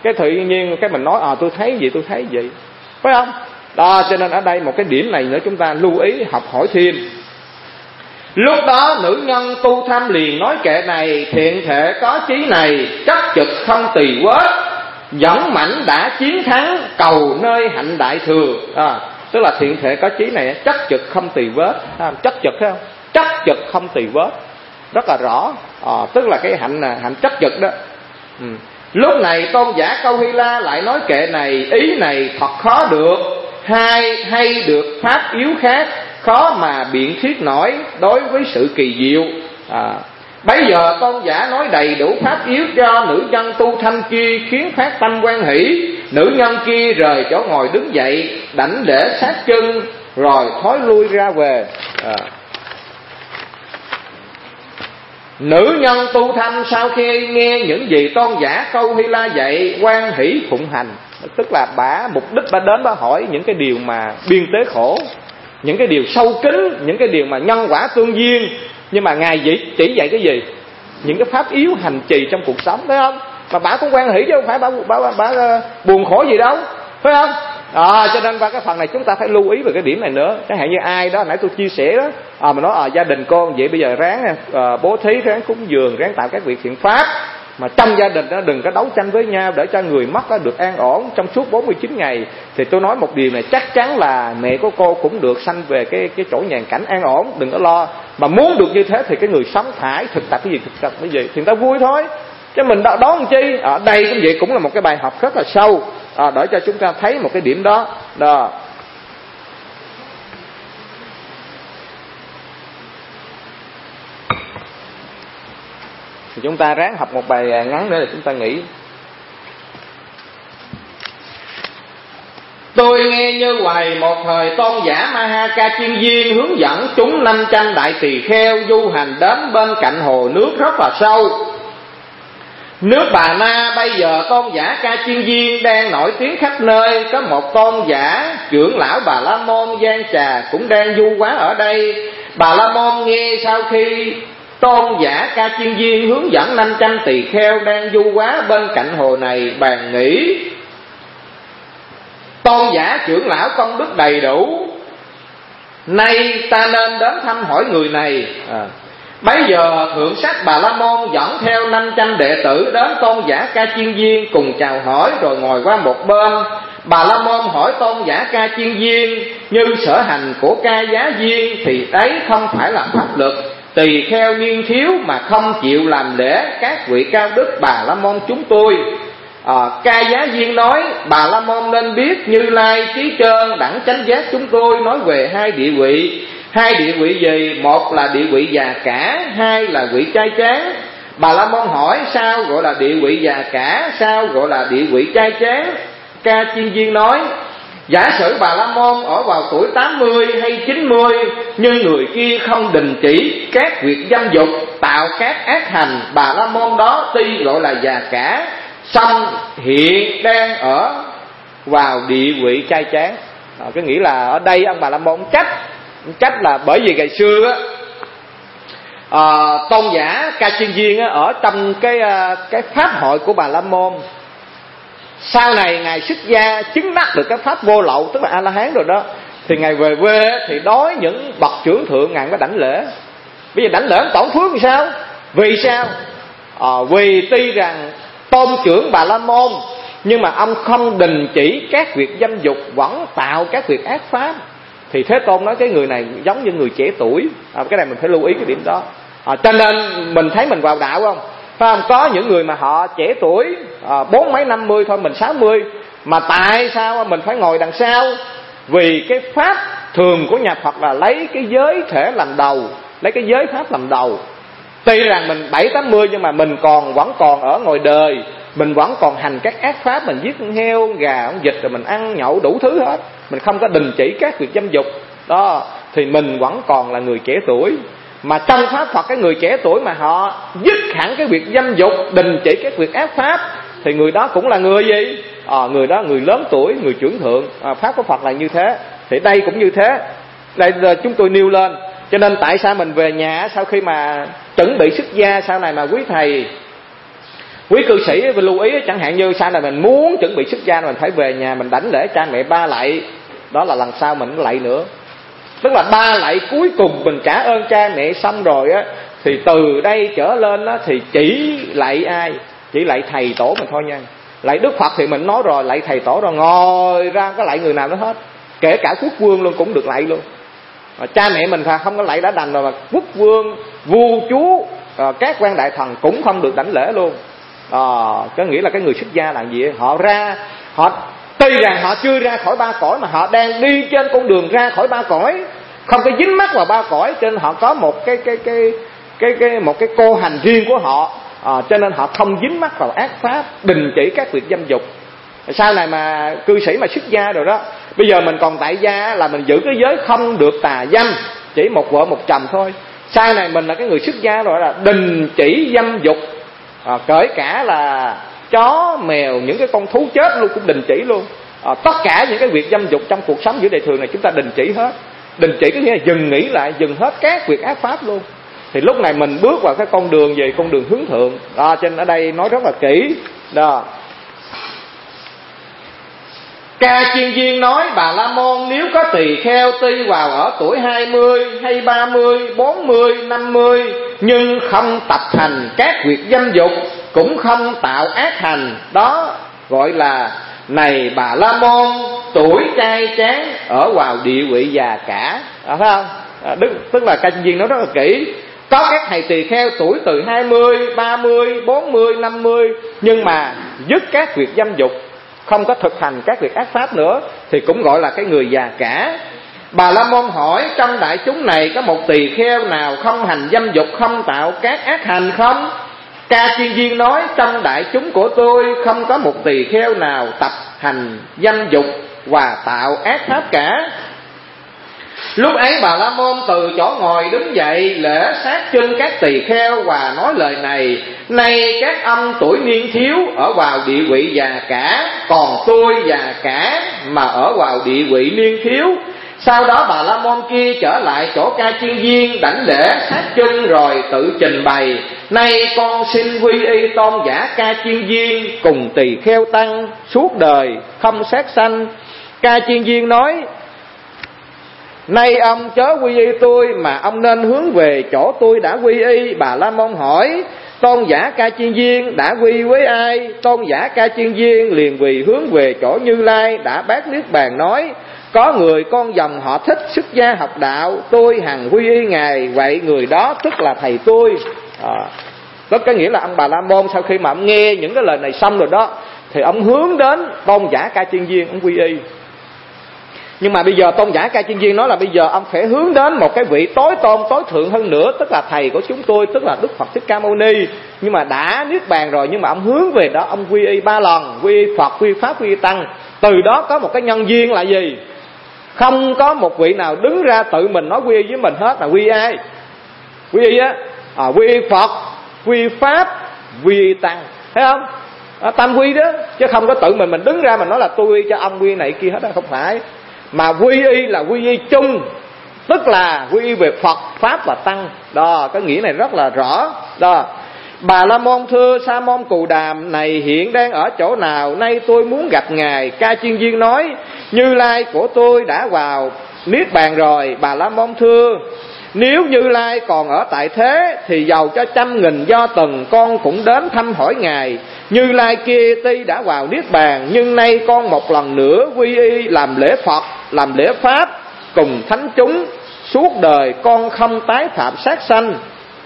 cái tự nhiên cái mình nói à tôi thấy gì tôi thấy gì, phải không? Đó, cho nên ở đây một cái điểm này nữa chúng ta lưu ý học hỏi thêm. Lúc đó nữ nhân tu tham liền nói kệ này, thiện thể có chí này, chắc trực không tỳ quết, dũng mãnh đã chiến thắng, cầu nơi hạnh đại thừa. À, tức là thiện thể có chí này chắc trực không tỳ vết, à, chắc trực thấy không? Chắc trực không tỳ vết, rất là rõ. À, tức là cái hạnh là hạnh chắc trực đó. Ừ. Lúc này tôn giả Câu Hy La lại nói kệ này, ý này thật khó được, hai hay được pháp yếu khác, khó mà biện thuyết nổi đối với sự kỳ diệu. À, bây giờ tôn giả nói đầy đủ pháp yếu cho nữ nhân tu thanh kia, khiến phát tâm quan hỷ. Nữ nhân kia rời chỗ ngồi đứng dậy, đảnh lễ sát chân, rồi thối lui ra về. À, nữ nhân tu thanh sau khi nghe những gì tôn giả Câu Hy La dạy, quan hỷ phụng hành. Tức là bả mục đích bả đến bả hỏi những cái điều mà biên tế khổ, những cái điều sâu kín, những cái điều mà nhân quả tương duyên. Nhưng mà Ngài chỉ, chỉ dạy cái gì? Những cái pháp yếu hành trì trong cuộc sống, phải không? Mà bả cũng quan hỷ chứ không phải bả, bả, bả, bả buồn khổ gì đâu, phải không? À, cho nên qua cái phần này chúng ta phải lưu ý về cái điểm này nữa. Chẳng hạn như ai đó nãy tôi chia sẻ đó, à, mà nói à, gia đình con vậy bây giờ ráng à, bố thí, ráng cúng dường, ráng tạo các việc thiện pháp, mà trong gia đình đó đừng có đấu tranh với nhau để cho người mất đó được an ổn trong suốt bốn mươi chín ngày. Thì tôi nói một điều này, chắc chắn là mẹ của cô cũng được sanh về cái cái chỗ nhàn cảnh an ổn, đừng có lo. Mà muốn được như thế thì cái người sống phải thực tập cái gì, thực tập cái gì thì người ta vui thôi, chứ mình đón làm chi. Ở đây cũng vậy, cũng là một cái bài học rất là sâu, à, để cho chúng ta thấy một cái điểm đó đó. Thì chúng ta ráng học một bài ngắn nữa là chúng ta nghĩ. Tôi nghe như hoài một thời tôn giả Ma Ha Ca Chiên Viên hướng dẫn chúng năm trăm đại tỳ kheo du hành đến bên cạnh hồ nước rất là sâu. Nước Bà Na bây giờ tôn giả Ca Chiên Viên đang nổi tiếng khắp nơi. Có một tôn giả trưởng lão Bà La Môn Giang Trà cũng đang du hóa ở đây. Bà La Môn nghe sau khi tôn giả Ca Chiên Viên hướng dẫn năm trăm tỳ kheo đang du hóa bên cạnh hồ này, bàn nghĩ tôn giả trưởng lão công đức đầy đủ, nay ta nên đến thăm hỏi người này. À, bấy giờ thượng sách Bà La Môn dẫn theo năm trăm đệ tử đến tôn giả Ca Chiên Viên cùng chào hỏi rồi ngồi qua một bên. Bà La Môn hỏi tôn giả Ca Chiên Viên, như sở hành của Ca Giá Viên thì đấy không phải là pháp lực, tỳ kheo niên thiếu mà không chịu làm lễ các vị cao đức Bà La Môn chúng tôi. À, Ca Giá Viên nói, Bà La Môn nên biết Như Lai trí trơn đẳng chánh giác chúng tôi nói về hai địa vị. Hai địa vị gì? Một là địa vị già cả, hai là vị trai tráng. Bà La Môn hỏi sao gọi là địa vị già cả, sao gọi là địa vị trai tráng? Ca Chiên Viên nói, giả sử Bà La Môn ở vào tuổi tám mươi hay chín mươi, nhưng người kia không đình chỉ các việc dâm dục, tạo các ác hành, Bà La Môn đó tuy gọi là già cả, song hiện đang ở vào địa vị trai tráng. À, cái nghĩa là ở đây ông Bà La Môn trách trách là bởi vì ngày xưa á, à, tôn giả Ca Chiên Viên á, ở trong cái cái pháp hội của Bà La Môn, sau này ngài xuất gia chứng đắc được cái pháp vô lậu, tức là A La Hán rồi đó, thì ngài về quê thì đối những bậc trưởng thượng ngài mới đảnh lễ. Bây giờ đảnh lễ tổn phước thì sao? Vì sao? À, vì tuy rằng tôn trưởng Bà La Môn, nhưng mà ông không đình chỉ các việc dâm dục, vẫn tạo các việc ác pháp. Thì Thế Tôn nói cái người này giống như người trẻ tuổi. À, cái này mình phải lưu ý cái điểm đó. À, cho nên mình thấy mình vào đạo không? Phải không? Có những người mà họ trẻ tuổi, à, bốn mấy năm mươi thôi, mình sáu mươi, mà tại sao mình phải ngồi đằng sau? Vì cái pháp thường của nhà Phật là lấy cái giới thể làm đầu, lấy cái giới pháp làm đầu. Tuy rằng mình bảy tám mươi nhưng mà mình còn vẫn còn ở ngoài đời, mình vẫn còn hành các ác pháp, mình giết con heo, con gà, con vịt, rồi mình ăn nhậu đủ thứ hết, mình không có đình chỉ các việc dâm dục đó, thì mình vẫn còn là người trẻ tuổi. Mà trong pháp Phật, cái người trẻ tuổi mà họ dứt hẳn cái việc dâm dục, đình chỉ các việc ác pháp, thì người đó cũng là người gì? À, người đó người lớn tuổi, người trưởng thượng. À, pháp của Phật là như thế, thì đây cũng như thế. Đây là chúng tôi nêu lên. Cho nên tại sao mình về nhà sau khi mà chuẩn bị xuất gia, sau này mà quý thầy Quý cư sĩ lưu ý chẳng hạn như sau này mình muốn chuẩn bị xuất gia, mình phải về nhà mình đảnh lễ cha mẹ ba lạy, đó là lần sau mình lạy nữa. Tức là ba lạy cuối cùng mình trả ơn cha mẹ xong rồi á, thì từ đây trở lên á thì chỉ lạy ai? Chỉ lạy thầy tổ mình thôi nha. Lạy Đức Phật thì mình nói rồi, lạy thầy tổ rồi ngồi ra có lạy người nào đó hết, kể cả quốc vương luôn cũng được lạy luôn. À, cha mẹ mình không có lạy đã đành rồi, mà quốc vương, vua chúa, à, các quan đại thần cũng không được đảnh lễ luôn. À, có nghĩa là cái người xuất gia là gì? Họ ra, họ tuy rằng họ chưa ra khỏi ba cõi, mà họ đang đi trên con đường ra khỏi ba cõi, không có dính mắc vào ba cõi, cho nên họ có một cái cái cái cái cái một cái cô hành riêng của họ. À, cho nên họ không dính mắc vào ác pháp, đình chỉ các việc dâm dục. Sau này mà cư sĩ mà xuất gia rồi đó, bây giờ mình còn tại gia là mình giữ cái giới không được tà dâm, chỉ một vợ một chồng thôi. Sau này mình là cái người xuất gia rồi là đình chỉ dâm dục, à, kể cả là chó mèo, những cái con thú chết luôn cũng đình chỉ luôn. À, tất cả những cái việc dâm dục trong cuộc sống giữa đời thường này chúng ta đình chỉ hết. Đình chỉ có nghĩa là dừng nghỉ lại, dừng hết các việc ác pháp luôn. Thì lúc này mình bước vào cái con đường gì? Con đường hướng thượng. Đó, cho nên ở đây nói rất là kỹ. Đó. Ca Chiên Viên nói: Bà La Môn, nếu có tỳ kheo tuy vào ở tuổi hai mươi hay ba mươi, bốn mươi, năm mươi, nhưng không tập thành các việc dâm dục, cũng không tạo ác hành, đó gọi là này Bà La Môn, tuổi trai tráng ở vào địa vị già cả. À, thấy không? À, đức, tức là Ca Chiên Viên nói rất là kỹ. Có các thầy tỳ kheo tuổi từ hai mươi, ba mươi, bốn mươi, năm mươi, nhưng mà dứt các việc dâm dục, không có thực hành các việc ác pháp nữa, thì cũng gọi là cái người già cả. Bà La Môn hỏi: trong đại chúng này có một tỳ kheo nào không hành dâm dục, không tạo các ác hành không? Ca Chiên Viên nói: trong đại chúng của tôi không có một tỳ kheo nào tập hành dâm dục và tạo ác pháp cả. Lúc ấy Bà La Môn từ chỗ ngồi đứng dậy, lễ sát chân các tỳ kheo và nói lời này: này các ông tuổi niên thiếu ở vào địa vị già cả, còn tôi già cả mà ở vào địa vị niên thiếu. Sau đó Bà La Môn kia trở lại chỗ Ca Chiên Viên, đảnh lễ sát chân rồi tự trình bày: nay con xin quy y tôn giả Ca Chiên Viên cùng tỳ kheo tăng suốt đời không sát sanh. Ca Chiên Viên nói: nay ông chớ quy y tôi, mà ông nên hướng về chỗ tôi đã quy y. Bà La Môn hỏi: tôn giả Ca Chiên Viên đã quy với ai? Tôn giả Ca Chiên Viên liền vì hướng về chỗ Như Lai đã bát niết bàn nói: có người con dòng họ Thích xuất gia học đạo, tôi hằng quy y ngài, vậy người đó tức là thầy tôi. À, tức có nghĩa là ông Bà La Môn sau khi mà ông nghe những cái lời này xong rồi đó, thì ông hướng đến tôn giả Ca Chiên Viên, ông quy y. Nhưng mà bây giờ tôn giả Ca Chiên Viên nói là bây giờ ông phải hướng đến một cái vị tối tôn, tối thượng hơn nữa, tức là thầy của chúng tôi, tức là Đức Phật Thích Ca Mâu Ni. Nhưng mà đã niết bàn rồi, nhưng mà ông hướng về đó, ông quy y ba lần, quy y Phật, quy y Pháp, quy y Tăng. Từ đó có một cái nhân duyên là gì? Không có một vị nào đứng ra tự mình nói quy y với mình hết. Là quy y ai? Quy y á, à, quy y Phật, quy y Pháp, quy y Tăng. Thấy không? À, tam quy đó, chứ không có tự mình mình đứng ra mình nói là tôi quy cho ông quy này kia hết đó, không phải. Mà quy y là quy y chung, tức là quy y về Phật, Pháp và Tăng. Đó, cái nghĩa này rất là rõ. Đó. Bà La Môn thưa: Sa môn Cù Đàm này hiện đang ở chỗ nào? Nay tôi muốn gặp ngài. Ca Chiên Viên nói: Như Lai của tôi đã vào niết bàn rồi. Bà La Môn thưa: nếu Như Lai còn ở tại thế, thì giàu cho trăm nghìn do tuần con cũng đến thăm hỏi ngài. Như Lai kia tuy đã vào niết bàn, nhưng nay con một lần nữa quy y làm lễ Phật, làm lễ Pháp cùng thánh chúng, suốt đời con không tái phạm sát sanh.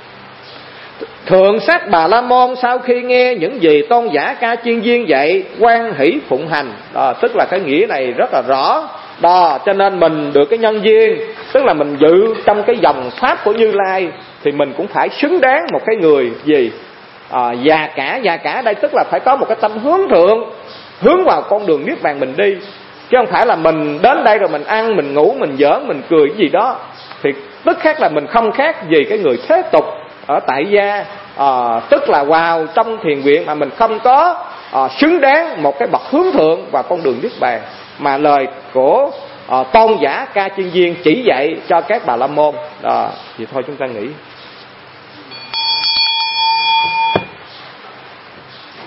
Thượng sắc Bà La Môn sau khi nghe những gì tôn giả Ca Chiên Viên dạy, hoan hỷ phụng hành. Đó, tức là cái nghĩa này rất là rõ. Đó, cho nên mình được cái nhân duyên, tức là mình dự trong cái dòng Pháp của Như Lai, thì mình cũng phải xứng đáng một cái người gì? À, già cả. Già cả đây tức là phải có một cái tâm hướng thượng, hướng vào con đường niết bàn mình đi. Chứ không phải là mình đến đây rồi mình ăn, mình ngủ, mình giỡn, mình cười gì đó. Thì tức khác là mình không khác gì cái người thế tục ở tại gia, à, tức là vào trong thiền viện mà mình không có à, xứng đáng một cái bậc hướng thượng vào con đường niết bàn, mà lời của à, tôn giả Ca Chiên Viên chỉ dạy cho các Bà La Môn. À, thì thôi chúng ta nghĩ.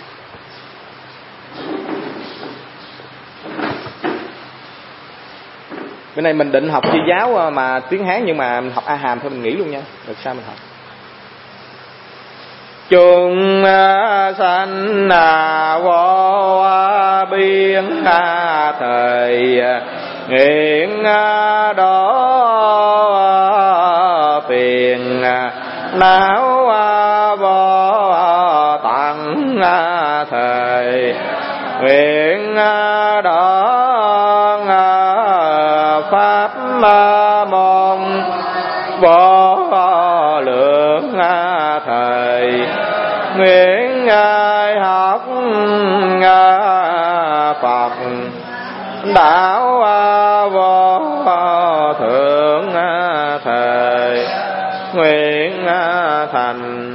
Bữa nay mình định học thi giáo mà tiếng Hán, nhưng mà mình học A Hàm thôi, mình nghỉ luôn nha. Được sao mình học. Chung sanh vô biên thời nguyện đó phiền não vô tặng thời nguyện đó pháp môn vô lượng thời nguyện học Phật đạo vô thượng thời nguyện thành